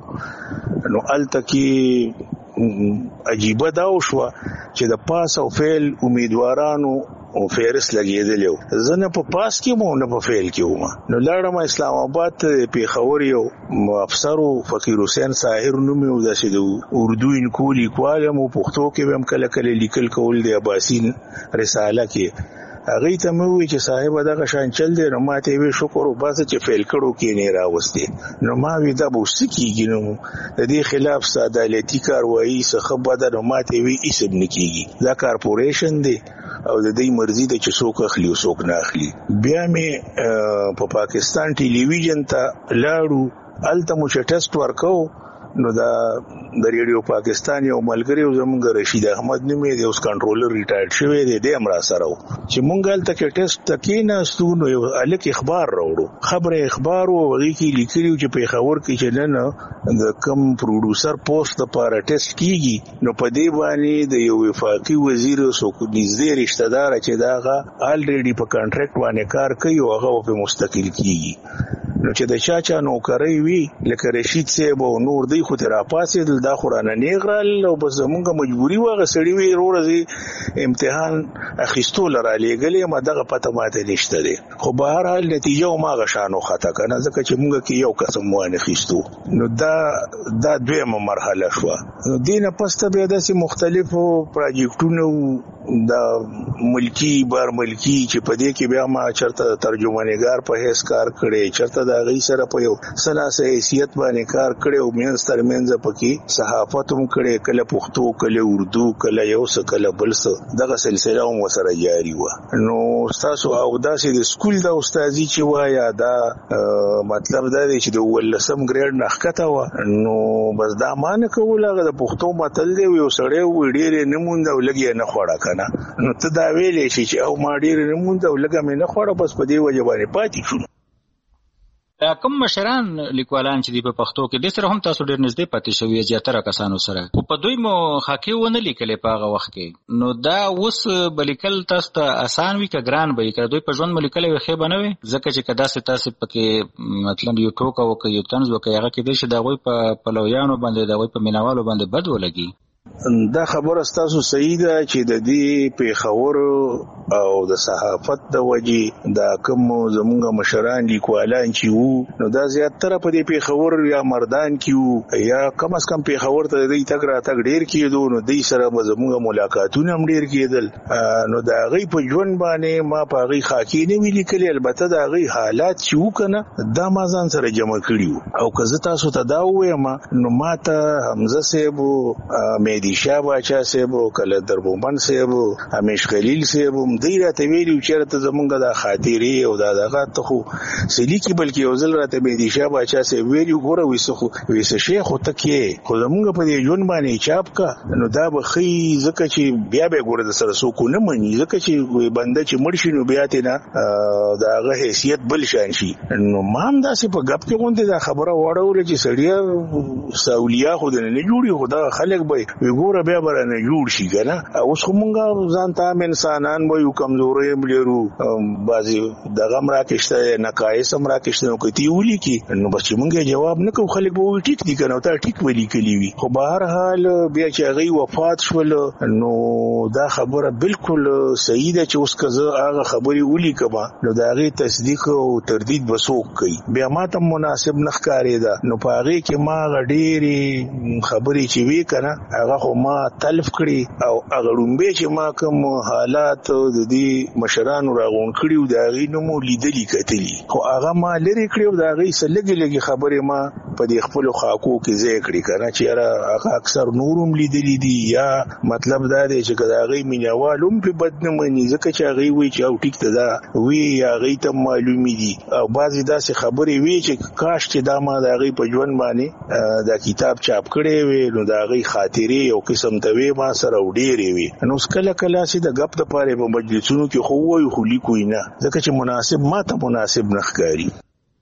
ورکو نو الته کې عجیبه دا وشوه چې د پاس او فیل امیدوارانو او فیرس لګیدل زه نه په پاس کې مو نه په فیل کې وم نو لاړم اسلام آباد ته پیښور یو افسر فقیر حسین ساحر نوم یو داسې د اردو انکو لیکوال مو پښتو کې هم کله کله لیکل کول دی عباسین رساله کې هغه ته مې وی چې صاحب دغه شان چل دی نو ماته وی شکر او باسه چې فیل کړو کې نه راوستي نو ما وی دا بوس کیږي نو د دې خلاف عدالتي کاروایی څخه بده نو ماته وی اسب نکیږي دا کارپوریشن دی او د دې مرزي د چې څوک اخلي او څوک نه اخلي. بیا مې په پاکستان ټلویزیون ته لاړو الته مو ټیسټ ورکو نو دا د ریډیو پاکستان یو ملګری زمونږ رشید احمد نومې دی اوس کنټرولر ریټایرډ شوی دی د امر سره چې مونږ هلته کې ټیسټ تکینه ستونو یو الک اخبار راوړو خبره اخبار او هغه کې لیکلي چې پیښور کې چې نه د کم پروډوسر پوسټ لپاره ټیسټ کیږي نو په دې باندې د یو وفاقي وزیر سو کو نږدې رشتہ دار چې داغه الریډي په کانټریکټ باندې کار کوي او هغه په مستقل کیږي نو چې د چا نوکرۍ وی لکه رشید صاحب او نور دی خو تر پاسې دا قرآن نیغرل او بس زمونږه مجبوری وغه سړی وی ورځي امتحان اخیستو لره لګلې ما دغه پته ماته نشته دی خو به هر حال نتیجه ما غشانو خطا کنه ځکه چې مونږ کې یو قسم وانه خېستو نو دا دویمه مرحله شو. نو دینه پسته به داسې مختلفو پروجیکټونو د ملکی بار ملکی چې په دې کې بیا ما چرته ترجمانګار په هیڅ کار کړي چرته دا غي سره په یو سلاسه حیثیت باندې کار کړي او مینس ترمنځ پکې صحافت هم کړي کله پښتو کله اردو کله یو څه کله بل څه دغه سلسله هم وسره جاری و. نو تاسو او داسې د سکول د استادي چې وایا دا مطلب دا دی چې د ولسم ګریډ نخکته و نو بس دا مان کوله د پښتو متل دی یو سړی وړي نه مونږ او لګي نه خوړه کنه نو ته دا ویلې شي چې او ما ډیر نه مونږ او لګه مې نه خوړه بس په دې وجه باندې پاتې شو. کوم مشران لیکوالان چې دی په پښتو کې د سره هم تاسو ډیر نږدې پاتې شوی زیاتره کسانو سره خو په دوی مو خاکي ونه لیکلې په هغه وخت کې نو دا اوس بلیکل تاسو ته آسان وي که ګران به که دوی په ژوند مو لیکلې وي ښه به نه وي ځکه چې که داسې تاسو پکې مطلب یو ټوکه وکړئ یو طنز وکړئ هغه کېدای شي د هغوی په پلویانو باندې د هغوی په مینوالو باندې بد ولګي. دا خبره ستاسو صحیح ده چې د دې پیښور او د صحافت د وجې دا کوم زمونږ مشران لیکوالان چې وو نو دا زیاتره په دې پیښور یا مردان کې وو یا کم از کم پیښور ته د تګ راتګ ډیر کېدو نو دوی سره به زمونږ ملاقاتونه هم ډیر کېدل نو د هغوی په ژوند باندې ما په هغوی خاکې نه وي لیکلي البته د هغوی حالات چې وو که نه دا ما ځان سره جمع کړي وو او که زه تاسو ته دا ووایم نو ما ته حمزه صاحب مهدي شاه باچا صاحب کله دربومن صاحب همیش خلیل صاحب دوی راته ویلي چې راته زمونږ د خاطرې او د دغه ته خو سلیکي بلکې یو ځل راته مهدي شاه باچا صاحب ویلي ګوره ویسه شیخ خو ته کې خو زمونږ په دې ژوند باندې چاپ کا نو دا به ښي ځکه چې بیا به ګوره د سره څوک نه مني ځکه چې بنده چې مړ شي نو بیا ته نه د هغه حیثیت بل شان شي نو ما هم داسې په ګپ کې غونډې دا خبره واړوله چې سړیا ساولیا خو د نه جوړي خو دا خلک به ګوره بیا به نه جوړ شي که نه اوس خو مونږ ځان ته هم انسانان به یو کمزورۍ هم لرو بعضې دغه هم راکشته نقایص هم راکشته نو که تی ولیکي نو بس چې مونږ جواب نه کوو خلک به وایي ټیک دي که نه تا ټیک به لیکلي وي خو به هر حال بیا چې هغوی وفات شول نو دا خبره بالکل صحیح ده چې اوس که زه هغه خبرې ولیکم نو د هغې تصدیق او تردید به څوک کوي بیا ما ته مناسب نه ښکارېده نو په هغې کې ما هغه ډېرې خبرې چې وې که نه هغه هغه خو ما تلف کړي او هغه رومبه چې ما کوم حالات د دې مشرانو راغون کړي او دا غي نو لیدلی کتلی خو هغه ما لري کړی او دا غي سلګي خبره ما په دې خپل خاکو کې ځای کړی کنه چې هغه اکثر نورم لیدلی دي یا مطلب دا دی چې دا غي مینوالم په بدنمنی ځکه چې هغه وی چې او ټیک ته دا وی هغه ته معلومی دي او بعضی داسې خبرې وی چې کاش چې دا ما دا غي په ژوند باندې دا کتاب چاپ کړي وي نو دا غي خاطرې او قسم ته وی ما سره وډېری وي نو سکله کله چې د غپ د پاره په مجلسونو کې خو وای خو لیکوي نه ځکه چې مناسب ما ته مناسب نه ښکاري.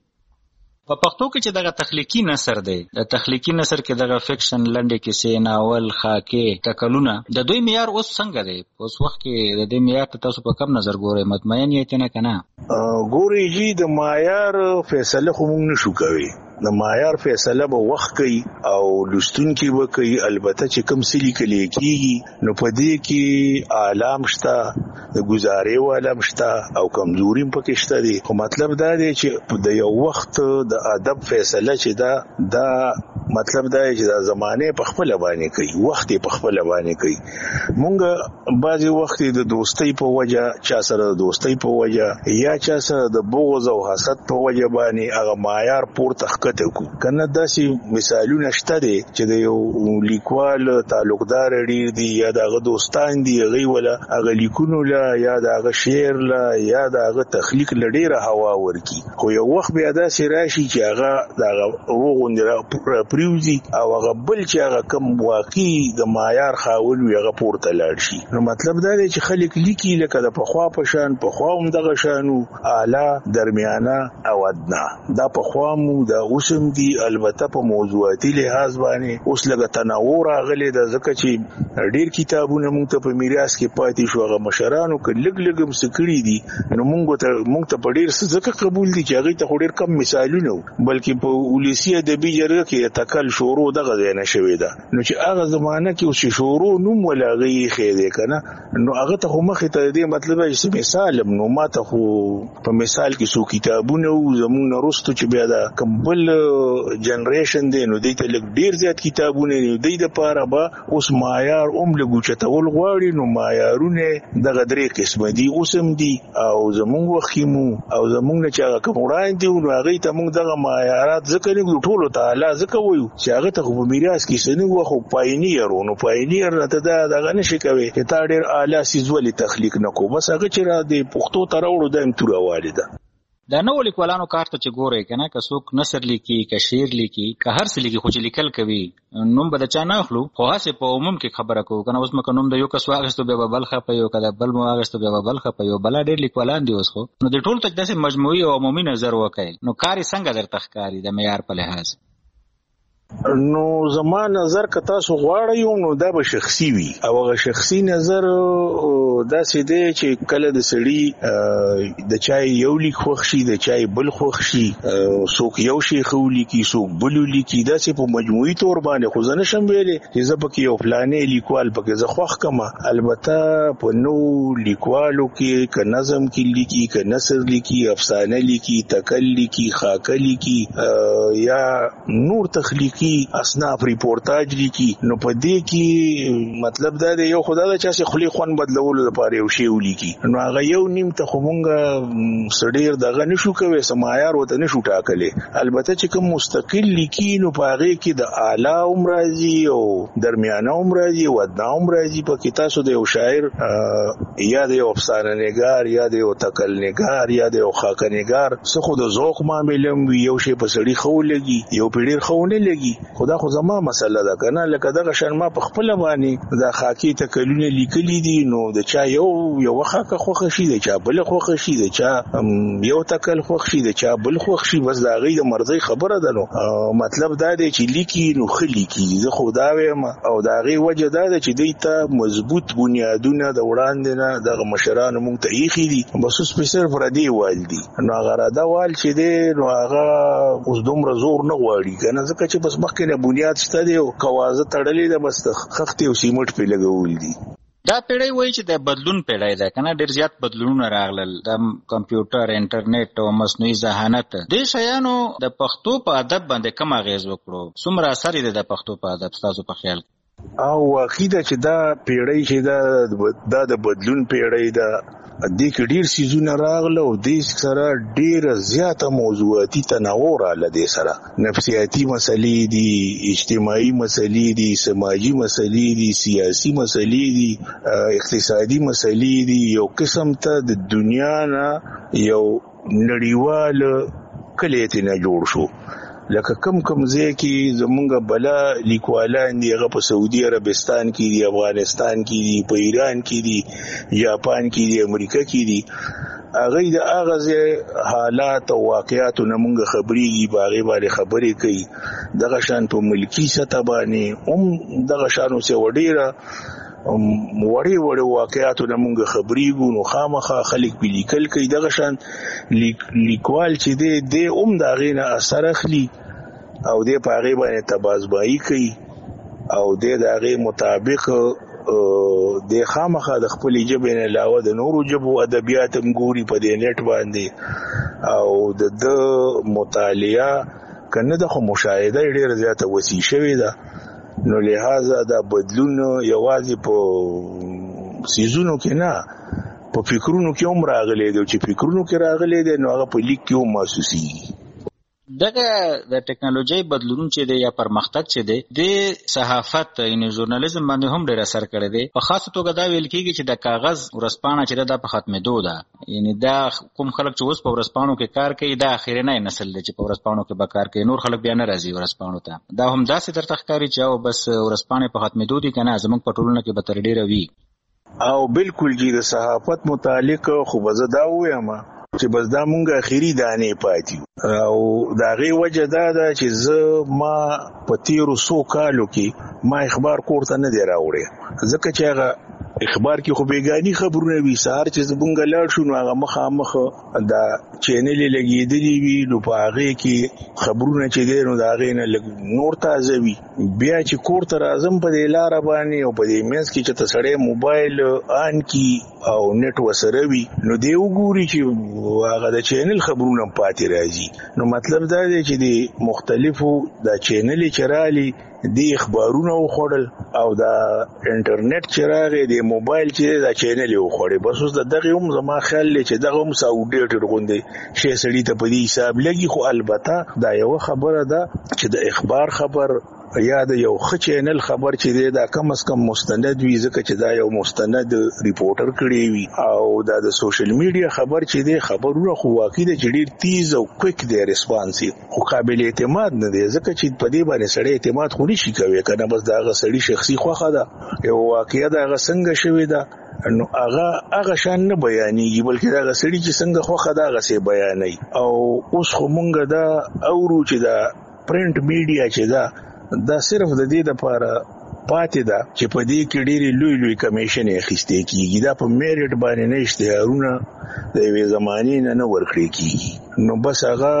په پښتو کې چې دغه تخلیقي نثر دی د تخلیقي نثر کې دغه فکشن لنډې کیسې ناول خاکې تکلونه د دوی معیار اوس څنګه دی اوس وخت کې د دې معیار ته تاسو په کوم نظر ګورئ مطمئن یې نه کنه ګورئ جی د معیار فیصله خو موږ نشو کوي د معیار فیصله به وخت کوي او لستونکي به کوي البته چې کوم سلی کلی کیږي نو په دې کې عالم شته د گزارې والم شته او کمزوري پکې شته دي خو مطلب دا دی چې د یو وخت د ادب فیصله چې دا مطلب دا چې د زمانه په خپل باندې کوي وخت په خپل باندې کوي مونږ بعضي وخت د دوستۍ په وجه چا سره د دوستۍ په وجه یا چا سره د بغض او حسد په وجه باندې هغه معیار پورته کنه داسې مثالونه شته دي چې د یو لیکوال تعلقدار ډیر دي یا دغه دوستان دي غي ولا هغه لیکونو لا یا دغه شعر لا یا دغه تخلیق لډیره هوا ورکی خو یو وخت بیا داسې راشي چې هغه دغه وګوندره پریوزي او هغه بل چې هغه کم واقعي د معیار خاول وي هغه پورته لاړ شي نو مطلب دا دی چې خلک لیکي لکه د پخوا په شان پخوا هم دغه شانو اعلی درمیانه او ادنا دا پخوا مو دا سم دي البته په موضوعاتي لحاظ باندې اوس لږه تنوع راغلي د ځکه چې ډیر کتابونه موږ ته په میراث کې پاتې شو هغه مشرانو کې لګ مسکړي دي نو موږ ته په ډیر ځکه قبول دي چې هغه ته ډیر کم مثالونه بلکې په ولسی ادبي جرګه کې تکل شروع دغه نه شوی دا نو چې هغه زمانہ کې اوس شروع نوم ولا غي خېده کنه نو هغه ته مخه ته دې مطلب چې مثال نو ماته خو په مثال کې سو کتابونه زموږ نرستو چې بیا دا کمبل جنریشن دی نو دوی ته لږ ډیر زیات کتابونه دی دوی د پاره به اوس معیار لږ چتول غواړي نو معیارونه دغه درې قسمه دي اوسم دي او زمونږ وخیمو او زمونږ نه چې هغه کوم وړاندې نو هغه ته موږ دغه معیارات ذکر نه ټولو تعالی ذکر وایو چې هغه ته په میراث کې سنو وخو پاینیر نو پاینیر ته دغه نشي کوي چې تا ډیر اعلی سیزولي تخلیق نکو بس هغه چې را دی پښتو ته راوړو د امتوره والده دا نو لیکوالانو کار ته چې ګوري کنه که څوک نثر لیکي که شعر لیکي که هر څه لیکي خو چې لیکل کوي نوم به د چا نه اخلو خو هڅه په عموم کې خبره کوو کنه اوس مکه نوم د یو کس واغستو به بل خپه یو کله بل مو واغستو به بل خپه یو بل ډېر لیکوالان دي اوس خو نو د ټول تک داسې مجموعي او عمومي نظر وکړي نو کار څنګه درته ښکاري د معیار په لحاظ نو زما نظر که تاسو غواړئ نو دا به شخصي وي او هغه شخصي نظر داسې دی چې کله د سړي د چای یو لیک خوښ شي د چای بل خوښ شي څوک یو شي خو لیکي څوک بل لیکي داسې په مجموعي تور باندې خو زه نشم ویلی چې زه پکې یو فلانې لیکوال پکې زه خوښ کړم البته په نو لیکوالو کې که نظم کې لیکي که نثر لیکي افسانه لیکي تکل لیکي خاکه لیکي یا نور تخلیق کی اصناف ریپورتاج لیکي نو په دې کې مطلب دا دی یو خدای دا چې خلی خون بدلولو لپاره یو شی ولیکي نو هغه یو نیم ته خمونګه سړیر دغه نشو کوي سمایار وته نشو ټاکلې البته چې کوم مستقل لیکي نو په هغه کې د اعلی عمرازي او درمیانه عمرازي او ادنا عمرازي په کې تاسو د یو شاعر یا د یو افسانه نگار یا د یو تکل نگار یا د یو خاکه نگار څه خو د ذوق معاملې وي یو شی په سړی خو لګي یو پیډیر خو نه لګي خدا خو زما مسله ده کنه لکه دغه شان ما په خپل باندې د خاکی تکلونه لیکلي دي نو د چا یو خاکه خوښ شي د چا بل خوښ شي د چا یو تکل خوښ شي د چا بل خوښ شي بس دا غي د مرضی خبره ده نو مطلب دا دی چې لیکي نو خلی کی زه خدا وایم او دا غي وجه دا ده چې دوی ته مضبوط بنیادونه د وړاندې نه د مشرانو مونږ ته یې خېدي بس اوس په صرف ردی والدي نو هغه دا وال چې دی نو هغه اوس دومره زور نه غواړي کنه ځکه چې بس مخکې نه بنیاد شته دی او کوازه تړلې ده بس خختې او سیمټ په لګول دي دا پیړۍ وایي چې د بدلون پیړۍ ده کنه ډېر زیات بدلونونه راغلل د کمپیوټر انټرنیټ او مصنوعي ذهانت دې شیانو د پښتو په ادب باندې کوم اغیز وکړو څومره اثر یې د پښتو په ادب تاسو په خیال او واقعي چې دا پیړۍ چې دا د بدلون پیړۍ ده، دې کې ډیر سيزونه راغله او دې سره ډیر زیاته موضوعاتي تنوع راغله. دې سره نفسیاتي مسلې دي، اجتماعي مسلې دي، سماجی مسلې دي، سیاسي مسلې دي، اقتصادي مسلې دي. یو قسم ته د دنیا نه یو نړیوال کلیت نه جوړ شو. لکه کم ځای کې زمونږ بلا لیکوالان دي، هغه په سعودي عربستان کې دي، افغانستان کې دي، په ایران کې دي، جاپان کې دي، امریکا کې دي. هغه د هغه ځای حالات او واقعیات نه مونږ خبرېږي، باغې باندې خبرې کوي. دغه شان په ملکی سطح باندې هم دغه شانو څه وړي واقعیاتو نه مونږ خبرېږو. نو خامخا خلک په لیکل کوي. دغه شان لیکوال چې دی هم د هغې نه اثر اخلي او دی په هغې باندې تبازبایي کوي او دی د هغې مطابق دی خامخا د خپلې ژبې نه علاوه د نورو ژبو ادبیات هم ګوري په دې نیټ باندې، او د مطالعه که نه ده خو مشاهده یې ډېره زیاته وسیع شوې ده. نو لہذا دا بدلون یوازې په سیزونو کې نه، په فکرونو کې هم راغلی دی. چې فکرونو کې راغلی دی نو هغه په لیک کې هم محسوسیږي. دغه د ټکنالوژي بدلون چې دی یا پرمختګ چې دی د صحافت یعنی ژورنالیزم باندې هم ډېر اثر کړی دی. په خاصه توګه دا ویل کېږي چې د کاغذ ورځپاڼه چې دا په ختمېدو ده. یعنی دا کوم خلک چې اوس په ورځپاڼو کې کار کوي دا اخرنی نسل دی چې په ورځپاڼو کې به کار کوي، نور خلک بیا نه راځي ورځپاڼو ته. دا هم داسې درته ښکاري چې او بس ورځپاڼې په ختمېدو دي که نه، زموږ په ټولنه کې به تر ډېره وي. او بالکل جی د صحافت متعلق خو به زه دا ووایم چې بس دا مونږ اخیری دانې پاتې او د هغې وجه دا ده چې زه ما په تیرو 100 کالو کې ما اخبار کور ته نه دی راوړی، ځکه چې هغه اخبار کې خو بیګاني خبرونه وي. سهار چې زمونږ لاړ شو نو هغه مخامخ دا چینلې لګېدلې وي، نو په هغې کې خبرونه چې دی نو د هغې نه لږ نور تازه وي. بیا چې کور ته راځم په دې لاره باندې او په دې منځ کې چې ته سړی موبایل آن کی او نیټ ورسره وي نو دی وګوري چې هغه د چینل خبرونه پاتې راځي. نو مطلب دا دی چې د مختلفو د چینلې چې رالي دی اخبارونه وخوړل او دا انټرنیټ چې راغی د موبایل چې دا چینل وخوړې. بس اوس دغه هم زما خیال دی چې دغه هم ساوډیټډ غوندې شی سړي ته په دې حساب لګي. خو البته دا یو خبره ده چې د اخبار خبر یا د یو ښه چینل خبر چې دی دا کم از کم مستند وي، ځکه چې دا یو مستند ریپورټر کړی وي. او دا د سوشل میډیا خبر چې دی خبرونه خو واقعي ده چې ډېر تیز او کویک دی ریسپانس یې، خو قابل اعتماد نه دی، ځکه چې په دې باندې سړی اعتماد خو نشي کوي که نه. بس د هغه سړي شخصي خوښه ده، یو واقعه د هغه څنګه شوې ده نو هغه شان نه بیانېږي، بلکې د هغه سړي چې څنګه خوښه ده هغسې بیانوي. او اوس خو مونږ دا اورو چې دا پرنټ میډیا چې ده دا صرف د دې لپاره پاتې ده چې په دې کې ډېرې لوی کمیشن اخیستې کېږي. دا په میرټ باندې نه اشتهارونه د یوې زمانې نه ورکړې کېږي. نو بس هغه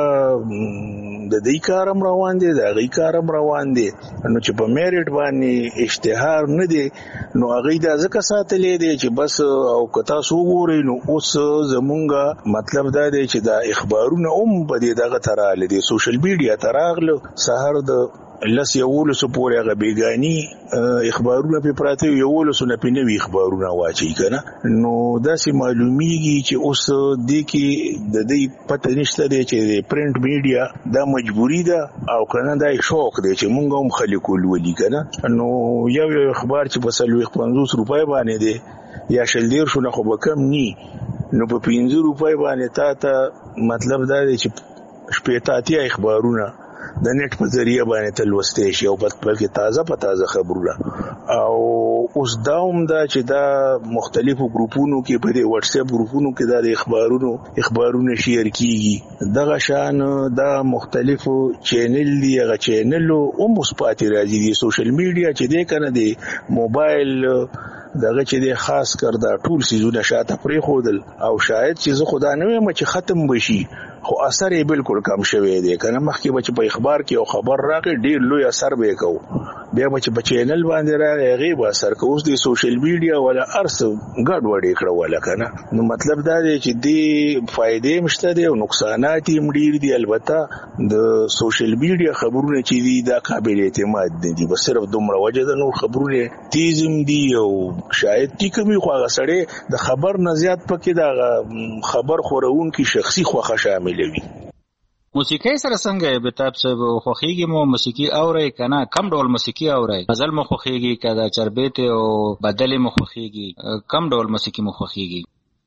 د دې کار هم روان دی، د هغې کار هم روان دی. نو چې په میرټ باندې اشتهار نه دی نو هغې دا ځکه ساتلی دی چې بس او که تاسو وګورئ نو اوس زمونږ مطلب دا دی چې دا اخبارونه هم په دې دغه ته راغلی دی، سوشل میډیا ته راغله. سهار د 11 پورې هغه بیګاني اخبارونه په پراته 11 نه په نوي اخبارونه واچي کنه. نو داسې معلومیږي چې اوس د کې د دې پته نشته دی چې پرنٹ میډیا دا مجبوری ده او کنه دا شوق دی چې مونږ هم خلک ولولي کنه. نو یو اخبار چې په 50 روپۍ باندې دی یا 100 نه خو به کم ني، نو په 50 روپۍ باندې تا مطلب دا دی چې 80 اخبارونه د نیټ په ذریعہ باندې تلوستې شي او بلکې تازه خبرونه. او اوس دا هم دا چې دا مختلفو ګروپونو کې په دې واتس اپ ګروپونو کې دا اخبارونه شیر کیږي. دغه شان دا مختلفو چینل دی، هغه چینل هم مثبت راځي. دی سوشل میډیا چې دی کنه دی موبایل دغه چې دی خاص کر دا ټول سيزونه شاته پرې خودل او شاید چې زه خدا نه وایم چې ختم بشي خو اثر یې بالکل کم شوی دی کنه. مخکې به چې په اخبار کې یو خبر راغی ډیر لوی اثر به کو، بیا چې چینل باندې راغی هغه به اثر کوي. اوس د سوشل میډیا ولا ارس ګډ وډې کړه ولا کنه. نو مطلب دا دی چې دی فائدې مشته دي او نقصانات یې ډیر دي. البته د سوشل میډیا خبرونه چې دي دا قابل اعتماد دي، بس صرف دومره وجه ده. نور خبرونه تیزم دي او شاید ټیکمي خو هغه سړی د خبر نه زیات پکې دا خبر خورون کی شخصي خوخه شامل وي. موسیقي سره څنګه به تاسو خوخيږي؟ مو موسیقي اورئ کنه؟ کم ډول موسیقي اورئ؟ غزل مو خوخيږي کدا چربیت او بدل مو خوخيږي؟ کم ډول موسیقي مو خوخيږي؟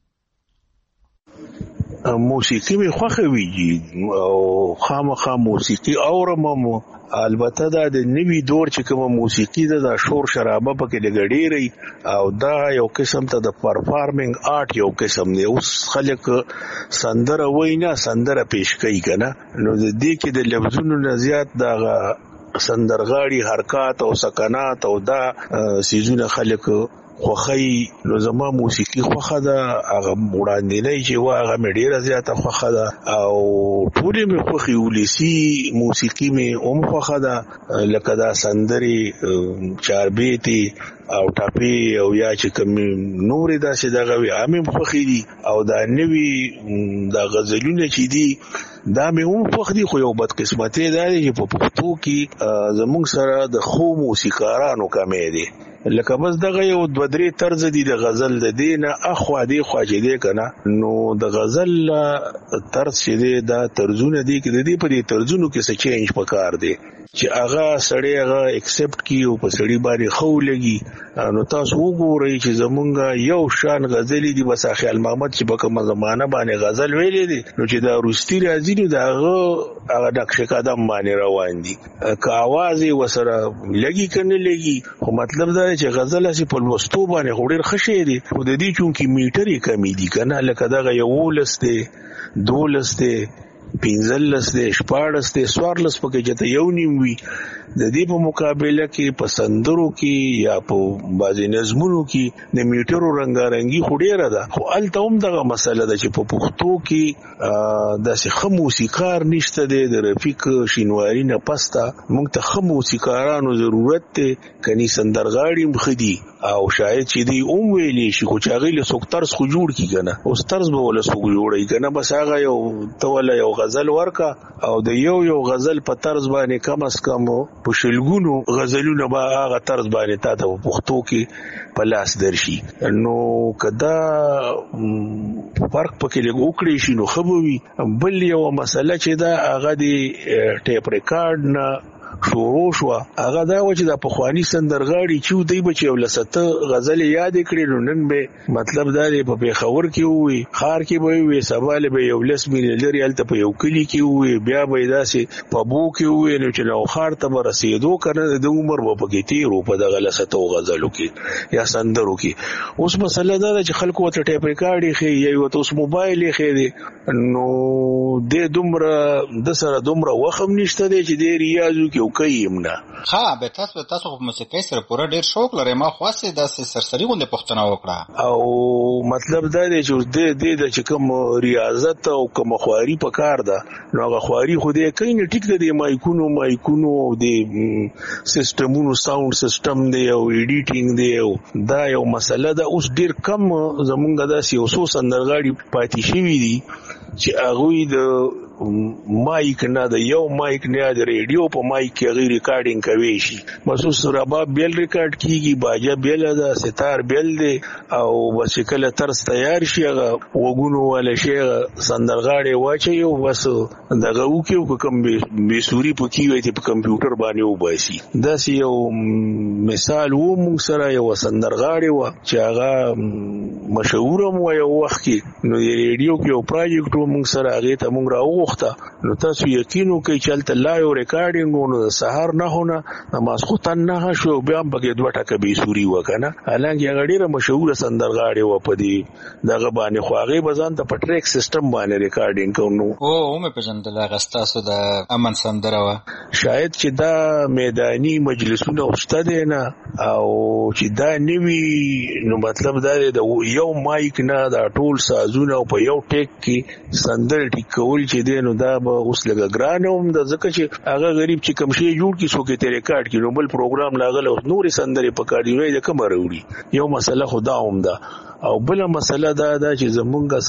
موسیقي می خوخوي او خامخا موسیقي اورم. البته دا د نوی دور چې کوم موسیقي ده دا شور شرابه پکې لګړېږي او دا یو قسم ته د پرفارمینګ آرټ یو قسم دی. اوس خلک سندره وینا سندره پیش کوي کنه، نو د دې کې د لفظونو نه زیات دا سندرغاړي حرکات او سکنات او دا سيزونه خلک خوخی. نو زما موسیقي خوخه ده، هغه وړاندې چې هغه مې ډیره زیاته خوخه ده او ټولې مې خوخي. ولسی موسیقي مې هم خوخه ده، لکه دا سندري چاربیتي او ټاپي او یا چې کوم نور داسې دغه وي امې خوخي دي. او دا نوی دا غزلونه چې دي دا مې هم خوخ دي. خو یو بد قسمتي دا دی چې په پښتو کې زموږ سره د خو موسیقارانو کمې دي. لکه بس دغه یو دو درې طرز دي د غزل د دینه اخوا دی خوا چې دی کنه. نو د غزل طرز چې دی دا طرزونه دي کې د دې په دې طرزونو کې څه چینج پکار دی چې هغه سړی هغه ایکسپټ کی او په سړی باندې خو لګي. نو تاسو وګورئ چې زمونږ یو شان غزل دي بس خیال محمد چې په کومه زمانہ باندې غزل ویلې دي، نو چې دا روستي راځي نو دا هغه نقش قدم باندې روان دي. که आवाज وسره لګي کنه لګي، خو مطلب دا چې غزل اسی په لوستو باندې خوري خشه دي. خو د دې چونکی میټرې کمی دي کنه، لکه دا یو ولسته دولسته 15 دی 14 دی 14 پکې جته یو نیم وي. د دې په مقابله کې په سندرو کې یا په بازي نظمونو کې د میټرو رنگارنګي خډيره ده. خو الته هم دغه مسله ده چې په پښتو کې داسې خو موسیقار نشته دی. د رفیق شینواری نه پستا موږ ته خو موسیقارانو ضرورت ته کني سندرغاړي مخدي او شاید چې دی ویلې شي خو چاغې له سوکترس خو جوړ کی کنه. اوس طرز به ولا سوق جوړی کنه، بس هغه یو توله یو غزل ورکا او د یو غزل په طرز باندې کم اس کم په شلګونو غزلونه به هغه طرز باندې تا ته پښتو کې په لاس درشي. نو کدا فرق پکې لګوکړي شي نو خبوي. بل یو مسله چې دا هغه دی ټیپ ریکارډ نه شروع شو، هغه دا و چې د پخوانی سندرغاړي چې دوی بچي ولسته غزل یاد کړي. نو نن به مطلب دا دی په پیښور کې وي، خار کې به وي، سباله به یو لس مینه لري الته په یو کلی کې وي، بیا به داسې په بو کې وي. نو چې نو خار ته رسیدو کنه د عمر په پکې تیرو په دغه لسته غزلو کې یا سندرو کې. اوس مسله دا چې خلکو ته ټیپ ریکارډي خي یا وته اوس موبایل یې خي دي. نو د دومره د سره دومره وخم نشته دی چې د ریاضو کې کویمنا. ها به تاسو په موسیقۍ سره پوره ډیر شوق لرئ. ما خواسته د سرسری غونډه پښتنه وکړه او مطلب دا دی چې د چې کوم ریاضت او کوم خواري په کار ده. نو هغه خواري خو دې کین ټیک ده د مایکونو او د سیستمونو ساوند سیستم دی او ایډیټینګ دی او دا یو مسله ده. اوس ډیر کم زمونږ داسې اوسو سندرغاړي پاتې شوي دي چې هغه د مایک نه د یو مایک نه د ریډیو په مایک کې غیر ریکارډینګ کوي شي. مخصوص رباب بیل ریکارډ کیږي، باجا بیل ده، ستار بیل دی او بس کله ترس تیار شي هغه وګونو ولا شي سندرغاړي واچي او بس دغه وکيو کوم به سوري پکې وي چې په کمپیوټر باندې وباسي. دا یو مثال وو موږ سره یو سندرغاړي و چې هغه مشهور مو یو وخت کې نو ریډیو کې یو پروجیکټ موږ سره هغه ته موږ راو نو تاسو یقینو کوي چې الته لایو ریکارډینګ نو د سحر نه هونه د ماسختن نه شو بیا پکې دوه ټکه به سوري وکنه. حالانکه هغه ډیره مشهور سندرغاړي و په دې دغه باندې خو هغه بزان ته په ټریک سیستم باندې ریکارډینګ کوي. او مې پېژندل هغه ستاسو د امن سندره و. شاید چې دا میدانی مجلسونه واستاده نه او چې دا نوی نو مطلب دا دی د یو مایک نه دا ټول سازونه او په یو ټیک کې سندر ټیک کول چې دی نو دا به اوس لږ ګران هم د ځکه چې هغه غریب چې کم شي جوړ کی سو کې ریکارډ کړي نو بل پروګرام لاغله او نورې سندرې پکار دی د کوم وروړي یو مسله خدا هم ده او بل مسله دا چې زمونږ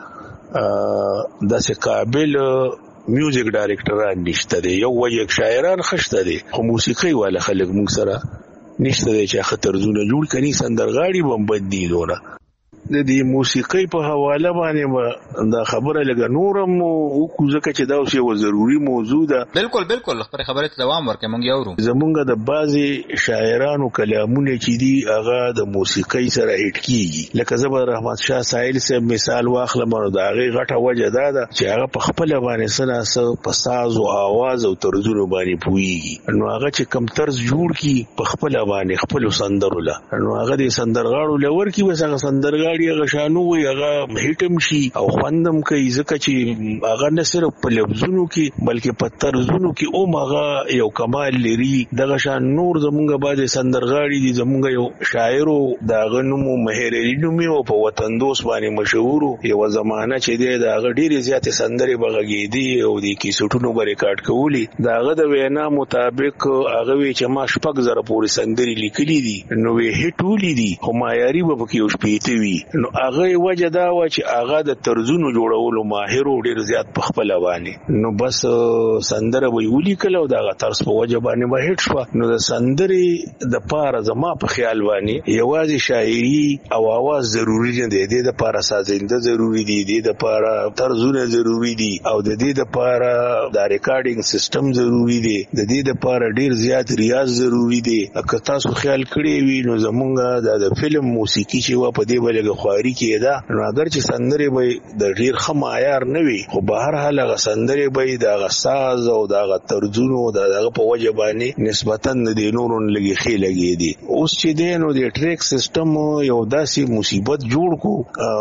سره د قابل میوزیک ډایرکټران نشته دی یو وایي شاعران خشته دي خو موسیقي والا خلک موږ سره نشته دی چې خطر زونه جوړ کړي سندرغاړي بم بدلی دونه د دې موسیقي په حواله باندې دا خبره لګ نورم او کوزه چې دا اوس یو ضروری موضوع ده بالکل خبره ته دوام ورکړي مونږ یو زمونږ د بعضي شاعرانو کلامونه چې دي هغه د موسیقي سره هټ کیږي لکه زبر رحمت شاه سایل صاحب مثال واخلم نو دا غي غټه وجه ده چې هغه په خپل باندې سره په ساز او आवाज او طرزونو باندې پويږي نو هغه چې کم طرز جوړ کی په خپل باندې خپل سندرو له نو هغه د سندرغاړو لور کی وسه سندرغاړي هغه شانو وي هغه هټم شي او خوندم کوي ځکه چې هغه نه صرف په لفظونو کې بلکې په طرزونو کې او هغه یو کمال لري دغه شان نور زمونږ باندې سندرغاړي دي زمونږ یو شاعرو دا غنمو مهرري نومي او په وطن دوست باندې مشهور یو زمانہ چې دی دا ډېری زیاتې سندرې بغږېدي او د کیسټونو به ریکارډ کولی داغه د وینا مطابق هغه وی چې ما شپږ زره پورې سندرې لیکلي دي نو وی هټولې دي خو معیاري به پکې او شپېته وي نو هغه وجه دا و چې هغه د طرزونو جوړولو ماهر او ډیر زیات په خپل باندې نو بس سندره وی ولیکل او دا طرز په وجه باندې به هټ شو نو د سندرې د پاره زما په خیال باندې یوازې شاعري او आवाज ضروری نه دی د پاره سازنده ضروری دی د پاره طرزونه ضروری دي او د دې د پاره د ریکارډینګ سیستم ضروری دی د دې د پاره ډیر زیات ریاض ضروری دی که تاسو خیال کړی وي نو زمونږ د فلم موسیقي چې و په دې بلګه خواري کېده نو اگر چې سندرې به د ډیر خمایار نه وي خو به هر حال هغه سندرې به د غساز او د طرزونو دغه په وجه باندې نسبتاً د نورو لګي خې لګي دي اوس چې دینو د ټریک سیستم یو داسې مصیبت جوړ کو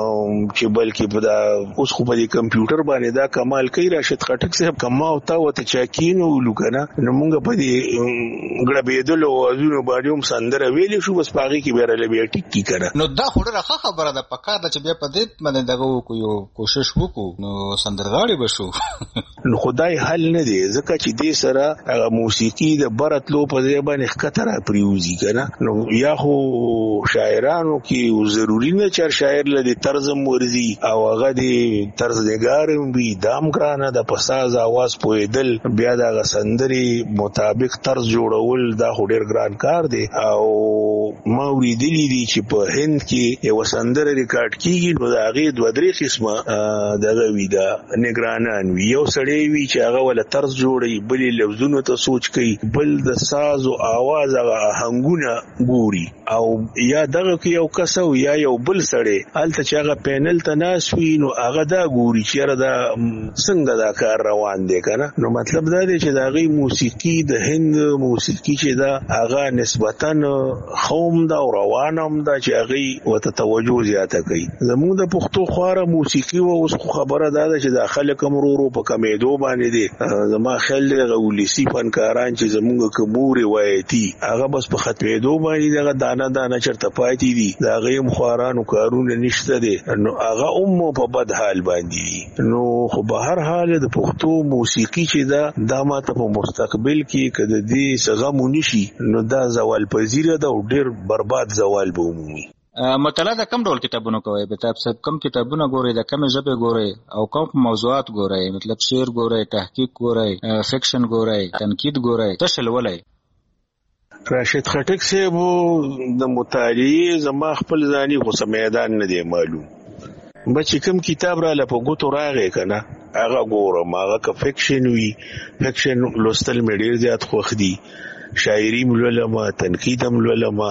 چې بلکې په دا اوس خو په کمپیوټر باندې دا کمال کوي راشد خټک صاحب کما او تا وته چاکینو لوکنه نو موږ په دې غړبېدل او ازونو باندې هم سندره ویلې شو بس پاغي کې بیره لبي ټیک کی کنه نو دا خبره خبره ده پکار ده چې بیا په دې باندې دغه یو کوشش وکړو نو سندرغاړي بشو نو خدای حل نه دی ځکه چې دې سره هغه موسیقي د برتلو په ځای باندې خطر پریوزي کنه نو یا خو شاعرانو کې ضروری نه چې شاعر له طرز مرزي او هغه د طرز نگارم وي دام کرانه د پساز आवाज پویدل بیا د سندري مطابق طرز جوړول دا ډېر ګران کار دی او ما وریدلی دي چې په هند کې یو سندره ریکارډ کیږي نو دا غي دوه درې قسمه دغه وی دا نگرانان وی یو سړی وی چې هغه ول طرز جوړي بل لفظونو ته سوچ کوي بل د ساز او आवाज هغه هنګونه ګوري او یا دغه کې یو کسو یا یو بل سړی الته چې هغه پینل ته ناس وی نو هغه دا ګوري چې دا څنګه دا کار روان دی کنه نو مطلب دا دی چې دا غي موسیقي د هند موسیقي چې دا هغه نسبتاً خوم دا او روانم دا چې هغه وته توجه زیاته کوي زموږ د پښتو خواره موسیقي او اوس خبره دا ده چې داخله کمرورو په کمیدو باندې دي زما خل غولیسی فنکاران چې زموږ کومور روایتي هغه بس په ختمېدو باندې دغه دانه چرته پاتې دي دا غیم خوارانو کارونه نشته دي نو هغه په بد حال باندې نو خو به هر حال د پښتو موسیقي چې دا ماته په مستقبل کې کده دې څنګه مونشي نو دا زوال پذیره ده او ډیر برباد زوال به ومومي مطالعه د کوم ډول کتابونه کوي به تاسو کوم کتابونه ګورئ د کوم ژبه ګورئ او کوم موضوعات ګورئ مطلب شعر ګورئ تحقیق ګورئ فکشن ګورئ تنقید ګورئ تشل ولای راشد خټک صاحب د مطالعه زما خپل ځاني خو میدان نه دی معلوم بچ کوم کتاب را لپاره ګوتو راغې کنه هغه ګورم هغه که فکشن وی فکشن لوستل مې ډیر زیات خوښ دي شاعری ملولما تنقید ملولما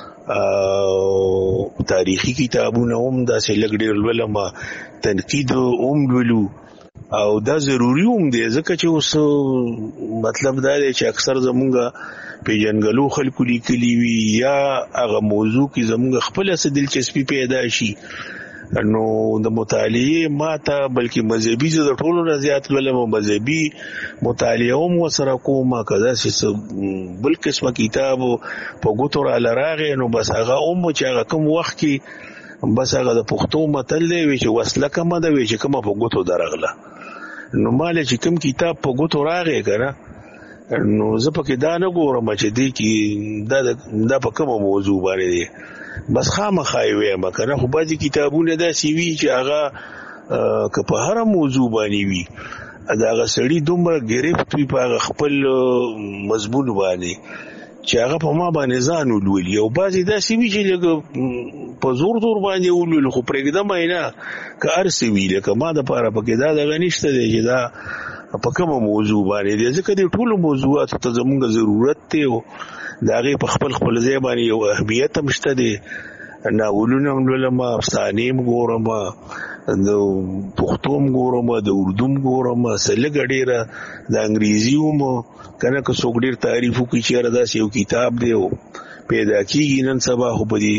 تاریخی کتابونه هم دا سلګ ډیر ملولما تنقید هم ولو او دا ضروری هم دی ځکه چې اوس مطلب دا دی چې اکثر زمونږه پیجنګلو خلکو لیکلي وي یا هغه موضوع کې زمونږ خپل څه دلچسپي پیدا شي نو د مطالعه ماته بلکې مذهبي زه د ټولو نه زیات لولم مذهبي مطالعه هم وسره کوم کدا چې بل قسمه کتاب په ګوتو را لراغه نو بس هغه چې هغه کوم وخت کې بس هغه د پښتو متل دی چې وسله کومه ده چې کومه په ګوتو درغله نو مال چې کوم کتاب په ګوتو راغی کنه نو زه پکې دا نه ګورم چې دی کې دا په کومه موضوع باندې دی بس خامخا یې ما کنه خو بعضی کتابونه دا سی وی چې هغه که په هر موضوع باندې وي دا هغه سړی دومره گرفت وي په خپل مضمون باندې چې هغه په ما باندې ځان ولولي او بعضی دا سی وی چې لکه په زور باندې ولول خو پرېږدم نه که ارسي وی لکه ما د پاره پکې دا دغه نشته دی چې دا په کومه موضوع باندې دی ځکه د ټولو موضوعاتو ته زموږ ضرورت دی دا غي په خپل ځای باندې یو اهمیت هم شته دی ناولونه هم لولم افسانې هم ګورم د پښتو هم ګورم د اردو هم ګورم سلګ ډیره د انګریزي هم کنه که څوک ډیر تعریف وکړي چې داسې یو کتاب دی پیدا کیږي نن سبا خو په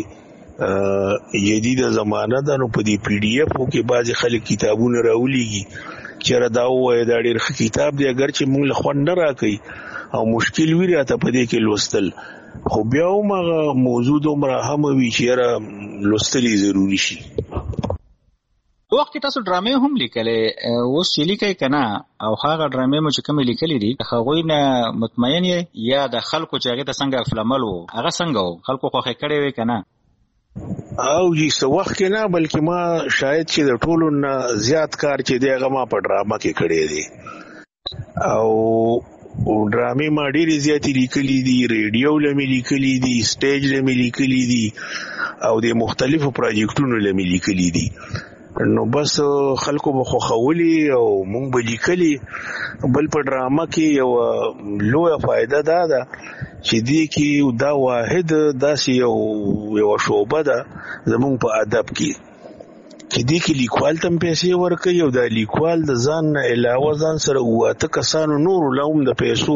دې جديده زمانہ ده نو په دې پی ډی اف کې بعضي خلک کتابونه راولېږي چې دا وایي دا ډیر ښه کتاب دی اگر چې موږ له خوند نه راکې او مشکل وی راته په دې کې لوستل خو بیا هم هغه موضوع دومره هم وی چې لوستل ضروري شي وخت تاسو ډرامې هم لیکلې اوس چې لیکي کنه او هغه ډرامې مو چې کوم لیکلې دي هغه نه مطمئن یا د خلکو چې هغه څنګه فلمل وو هغه څنګه خلکو خو خکړې وي کنه او جی سو وخت کې نه بلکې ما شاید چې د ټولو نه زیات کار چې دی هغه ما په ډراما کې کړی دی او ډرامې ما ډېرې زیاتې لیکلې دي ریډیو لمې لیکلې دي سټیج لمې لیکلې دي او د مختلفو پروجیکټونو لمې لیکلې دي نو بس خلکو به خوښولي او مونږ به لیکلي بل په ډراما کې یو لویه فایده دا ده چې دې کې دا واحد داسې یو شعبه ده زمونږ په ادب کې چې دې کې لیکوال تم پیسې ورکوي او دا لیکوال د ځان نه علاوه ځان سره واته کسانو نور لهم د پیسو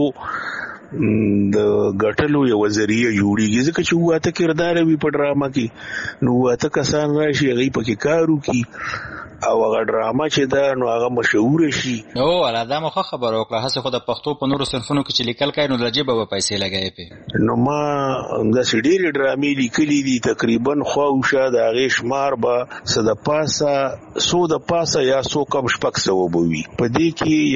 د ګټلو یو ذریعہ جوړیږي ځکه چې واته کردار وي په ډراما کې نو واته کسان راشي هغه پکې کار وکړي او هغه ډراما چې دا نو هغه مشهور شي نو ولاده مخه خبر وکړه هڅه خو د پښتو په نورو صنفونو کې چې لیکل کوي نو لجبه به پیسې لګایي په نو ما د سړي ډرامې لیکلې دي تقریبا خواوشه د هغه شمار به صد پاسه سو د پاسه یا سو کم شپک سو بوي په دې کې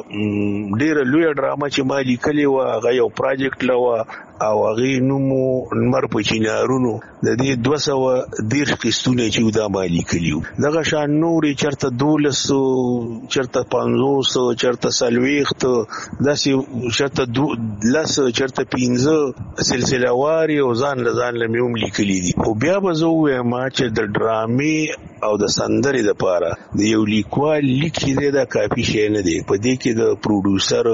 یو ډېر لوی ډراما چې ما لیکلې و هغه یو پروجیکټ لوا او هغه نومو نمبر په چینارونو د دې 210 قسطونه چې دا ما لیکلیو دغه شان نورې چرته 1200 چرته 500 چرته 40 داسې چرته لس چرته 15 سلسله واري او ځان لميوم لیکلي دي او بیا به زه وایم چې د ډرامې او د سندرې لپاره د یو لیکوال لیکي دا کافي شی نه دی په دې کې د پروډوسر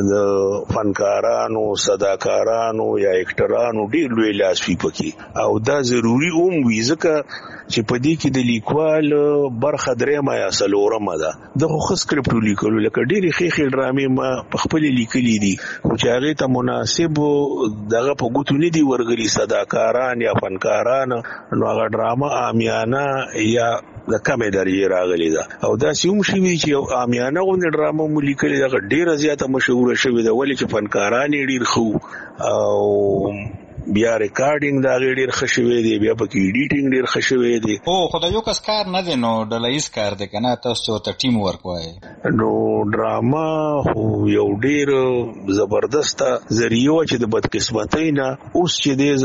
د فنکارانو صداکارانو یا اکټرانو ډېر لوی لاس وي پکې او دا ضروری وي ځکه چې په دې کې د لیکوال برخه درېمه یا څلورمه ده د خو سکرپټ لیکلو لکه ډېرې ښې ډرامې ما په خپل لیکلي دي خو چې هغې ته مناسب دغه په ګوتو نه دي ورغلي صداکاران یا فنکاران نو هغه ډرامه عامیانه یا د کمې درجې راغلې ده او داسې هم شوي چې یو عامیانه غوندې ډرامه مو لیکلې ده ډېره زیاته مشهوره شوې ده ولې چې فنکاران یې ډېر ښه او بیا ریکارډینګ دا ډېر ښه شوی دی بیا پکې ایډیټینګ ډېر ښه شوی دی او خدای یو کس کار نه دی نو ډلهیز کار دی کنه تاسو ته ټیم ورک وای نو ډراما خو یو ډېر زبردسته ذریعہ چې د بدقسمتۍ نه اوس چې دی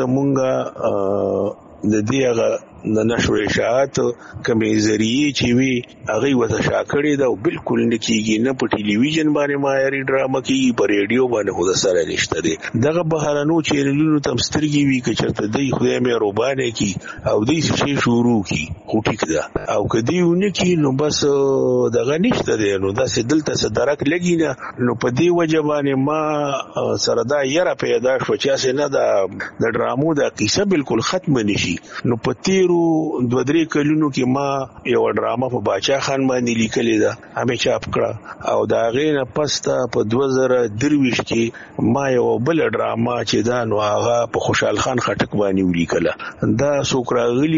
زمونږ د دې هغه د نشر اشاعت کمې ذریعې چې وي هغه وته شاکړې ده او بالکل نه کیږي نه په ټلویزیون باندې معیاري ډراما کیږي په ریډیو باندې خو د سره نشته دی دغه بهرانو چینلونو تم سترګې وي که چېرته دی خدای مې روبانه کی او دی شي شروع کی خو ټیک ده او کدی ونه کی نو بس دغه نشته دی نو داسې دلته څه درک لګی نه نو په دې وجه باندې ما سره دا یره پیدا شو چې اسه نه د ډرامو د قصه بالکل ختم نشي نو په تیر تیرو 2-3 کلونو کې ما یو ډرامه په باچا خان باندې لیکلې ده، هغه چاپ کړه، او دا غینه پسته په 2023 کې ما یو بل ډرامه چې دا نو هغه په خوشحال خان خټک باندې ولیکله. دا سوکراغلی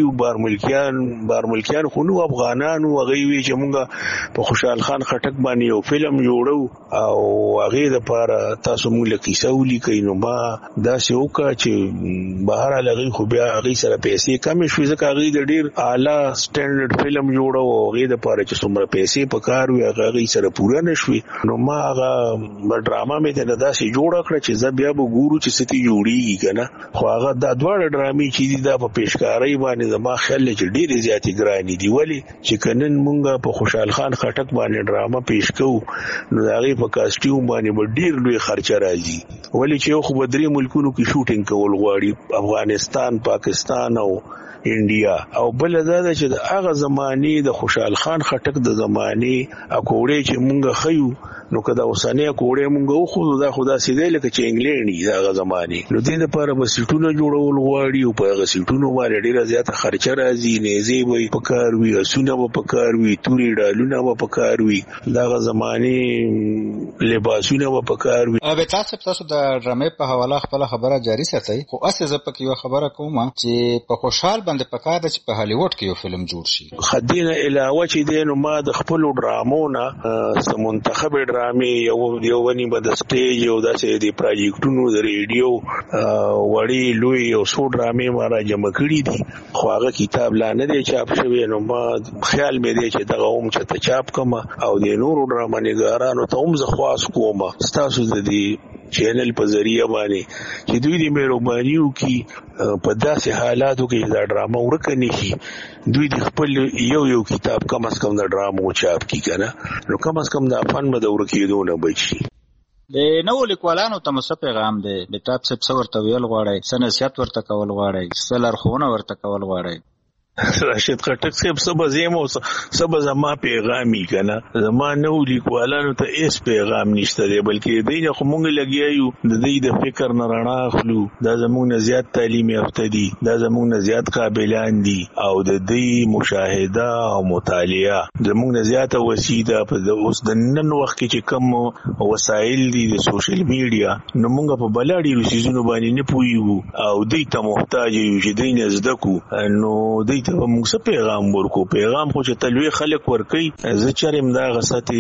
بارملکیان خو نو افغانانو هغه وی چې مونږه په خوشحال خان خټک باندې یو فلم جوړو او هغه د لپاره تاسو مونږ له کیسه ولیکئ. نو ما دا څه وکړه چې بهر لغی خو بیا هغه سره پیسې کم شوې، ځکه هغه د ډیر اعلی سټانډرډ فلم جوړو او هغه د لپاره چې څومره پیسې پکار وي هغه سره پوره نشوي. نو ما هغه ډرامه مې ته داسې جوړ کړ چې زه بیا به ګورو چې ستې جوړیږي کنه. خو هغه د دواړه ډرامې چې دي دا په پیشکارۍ باندې زما خیال چې ډېرې زیاتې ګرانې دي، ولی چې کنن مونږه په خوشحال خان خټک باندې ډرامه پیش کوو نو هغه په کاسټیوم باندې به ډېر لوی خرچه راځي، ولی چې خو په 3 ملکونو کې شوټینګ کول غواړي، افغانستان، پاکستان او انډیا. او بل دا چې د هغه زماني د خوشحال خان خټک د زماني اکوړې چې مونږ خيو نو کدا اوسانه کوړې مونږ خو دا خدا سیده لکه چې انګلند دا هغه زماني نو دې لپاره به سیټونه جوړول غواړي او په هغه سیټونو باندې ډیره زیاته خرچه راځي، نيزي به پکار وي، اسونه به پکار وي، توري ډالونه به پکار وي، دا هغه زماني لباسونه به پکار وي. به تاسو د ډرامې په حواله خپل خبره جاری ساتي، خو اسه زه پکې یو خبره کوم چې په خوشحال باندې پکار ده چې په هالیوډ کې یو فلم جوړ شي. خدینه علاوه چې دینو ما د خپل ډرامونه منتخب ډرامې یو ونی به د سټیج او داسې د پروجیکټونو د ریډیو وړي لوی او څو ډرامې ما را جمع کړې دي، خو هغه کتاب لا نه دی چاپ شوی. نو ما خیال مې دی چې دغه هم چې ته چاپ کما او د نورو ډرامه نګارانو ته هم زه خواست کوم ستاسو د دې چینل په ذریعہ باندې چې دوی دې مهرباني وکړي په داسې حالاتو کې دا ډرامه ورکه نشي، دوی د خپل یو کتاب کم از کم د ډرامو چاپ کی کنه، نو کم از کم د فن مده ورکیدو نه بچي. د نو لیکوالانو ته مو پیغام دی د تاسو څه ورته ویل غواړي، څه نصیحت ورته کول غواړي، څه لارښوونه ورته کول غواړي؟ راشد خټک صاحب سبا زمو سبا زما پیغامي کنه، زما نو لیکوالانو ته هیڅ پیغام نشته دی، بلکې دوی خو مونږ لګیایو د دې د فکر نه رڼا اخلو، دا زموږ نه زیات تعلیم یافته دي، دا زموږ نه زیات قابلان دي او د دې مشاهده او مطالعه زموږ نه زیاته وسیده په اوس د نن وخت کې چې کوم وسایل دي د سوشل میډیا نو مونږ په بلاړي روسيزونو باندې نه پويو او دوی ته محتاج یو چې دوی نه زده کو. نو دوی ته موږ څه پیغام ورکو؟ پیغام خو چې تلوي خلک ورکي، زه چرېم دا غساتي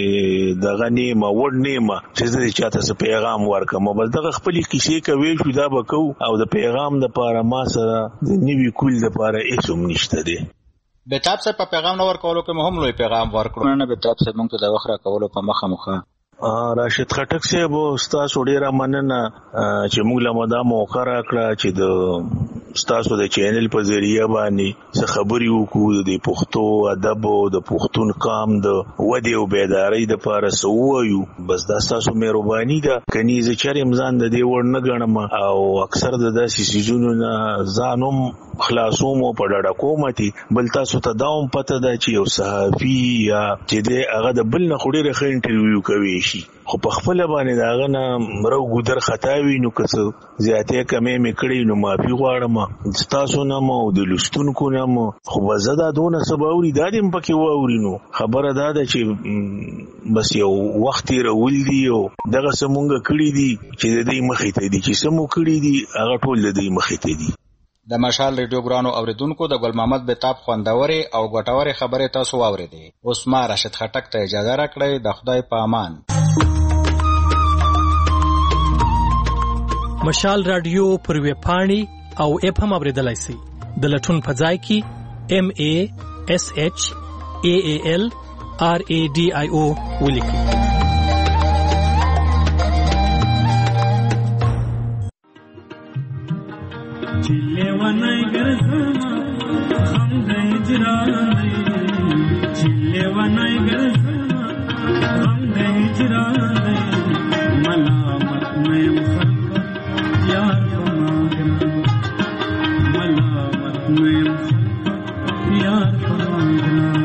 دغه نیمه وړ نیمه چې زه چاته څه پیغام ورکم، بس دغه خپل کیسې کوي شو دا بکو او د پیغام د پاره ما سره د نیوي کول د پاره هیڅ نشته دی. به تاسو په پیغام نور کولو کې مهم لوی پیغام ورکړو نه، به تاسو موږ ته د وخره کولو په مخه راشد خټک صاحب تاسو ډیره مننه چې موږ له مدا موقع راکړه چې د تاسو د چینل په ذریعہ باندې څه خبري وکړو د پښتو ادب او د پښتون قام د ودی او بیداری د لپاره سوویو. بس دا تاسو مهرباني ده، کني زه چرېم ځان د دې ور نه غنم او اکثر د داسې سيزونو نه ځانوم خلاصوم په ډډه کومتي، بل تاسو ته داوم پته ده چې یو صحافي یا چې د هغه د بل نه خوري رخ انټرویو کوي شي، خو په خپل باندې داغه نه مرو ګدر خطاوي نو کڅ زیاتې کمې میکړي نو معافي غواړم تاسو نه مو د لستونکو نه مو، خو زدا دونه سباوري دادم پکې واوري. نو خبره دا ده چې بس یو وخت رول دی او دغه سمونګه کړی دي چې د دې مخې ته دي چې سمو کړی دي هغه ټول د دې مخې ته دي. د مشال ریډیو ګرانو اوریدونکو د ګل محمد بیتاب خوندوري او ګټوري خبره تاسو واوریدي. اوس ما راشد خټک ته اجازه راکړئ، د خدای په امان. مشال رادیو پر ویب پاڼې او اپ هم اوریدلای شئ. د لټون په ځای کې MASHALRADIO ولیکئ. چله ونای گرزما غم د هجران، چله ونای گرزما غم د هجران، ملامت مې خلق یار پماګران، ملامت مې خلق یار پماګران.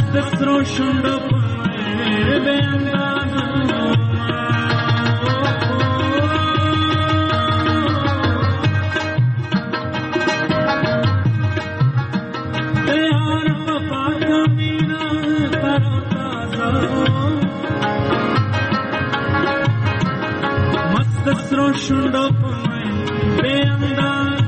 मस्त सरो शुंडो पे बेअंदाज़ यार पपा कमीना करो ताज़ा मस्त सरो शुंडो पे बेअंदाज़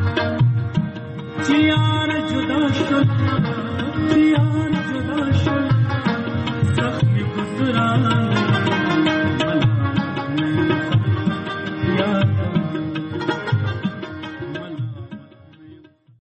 यार जुदा शुदा यार जुदा शुदा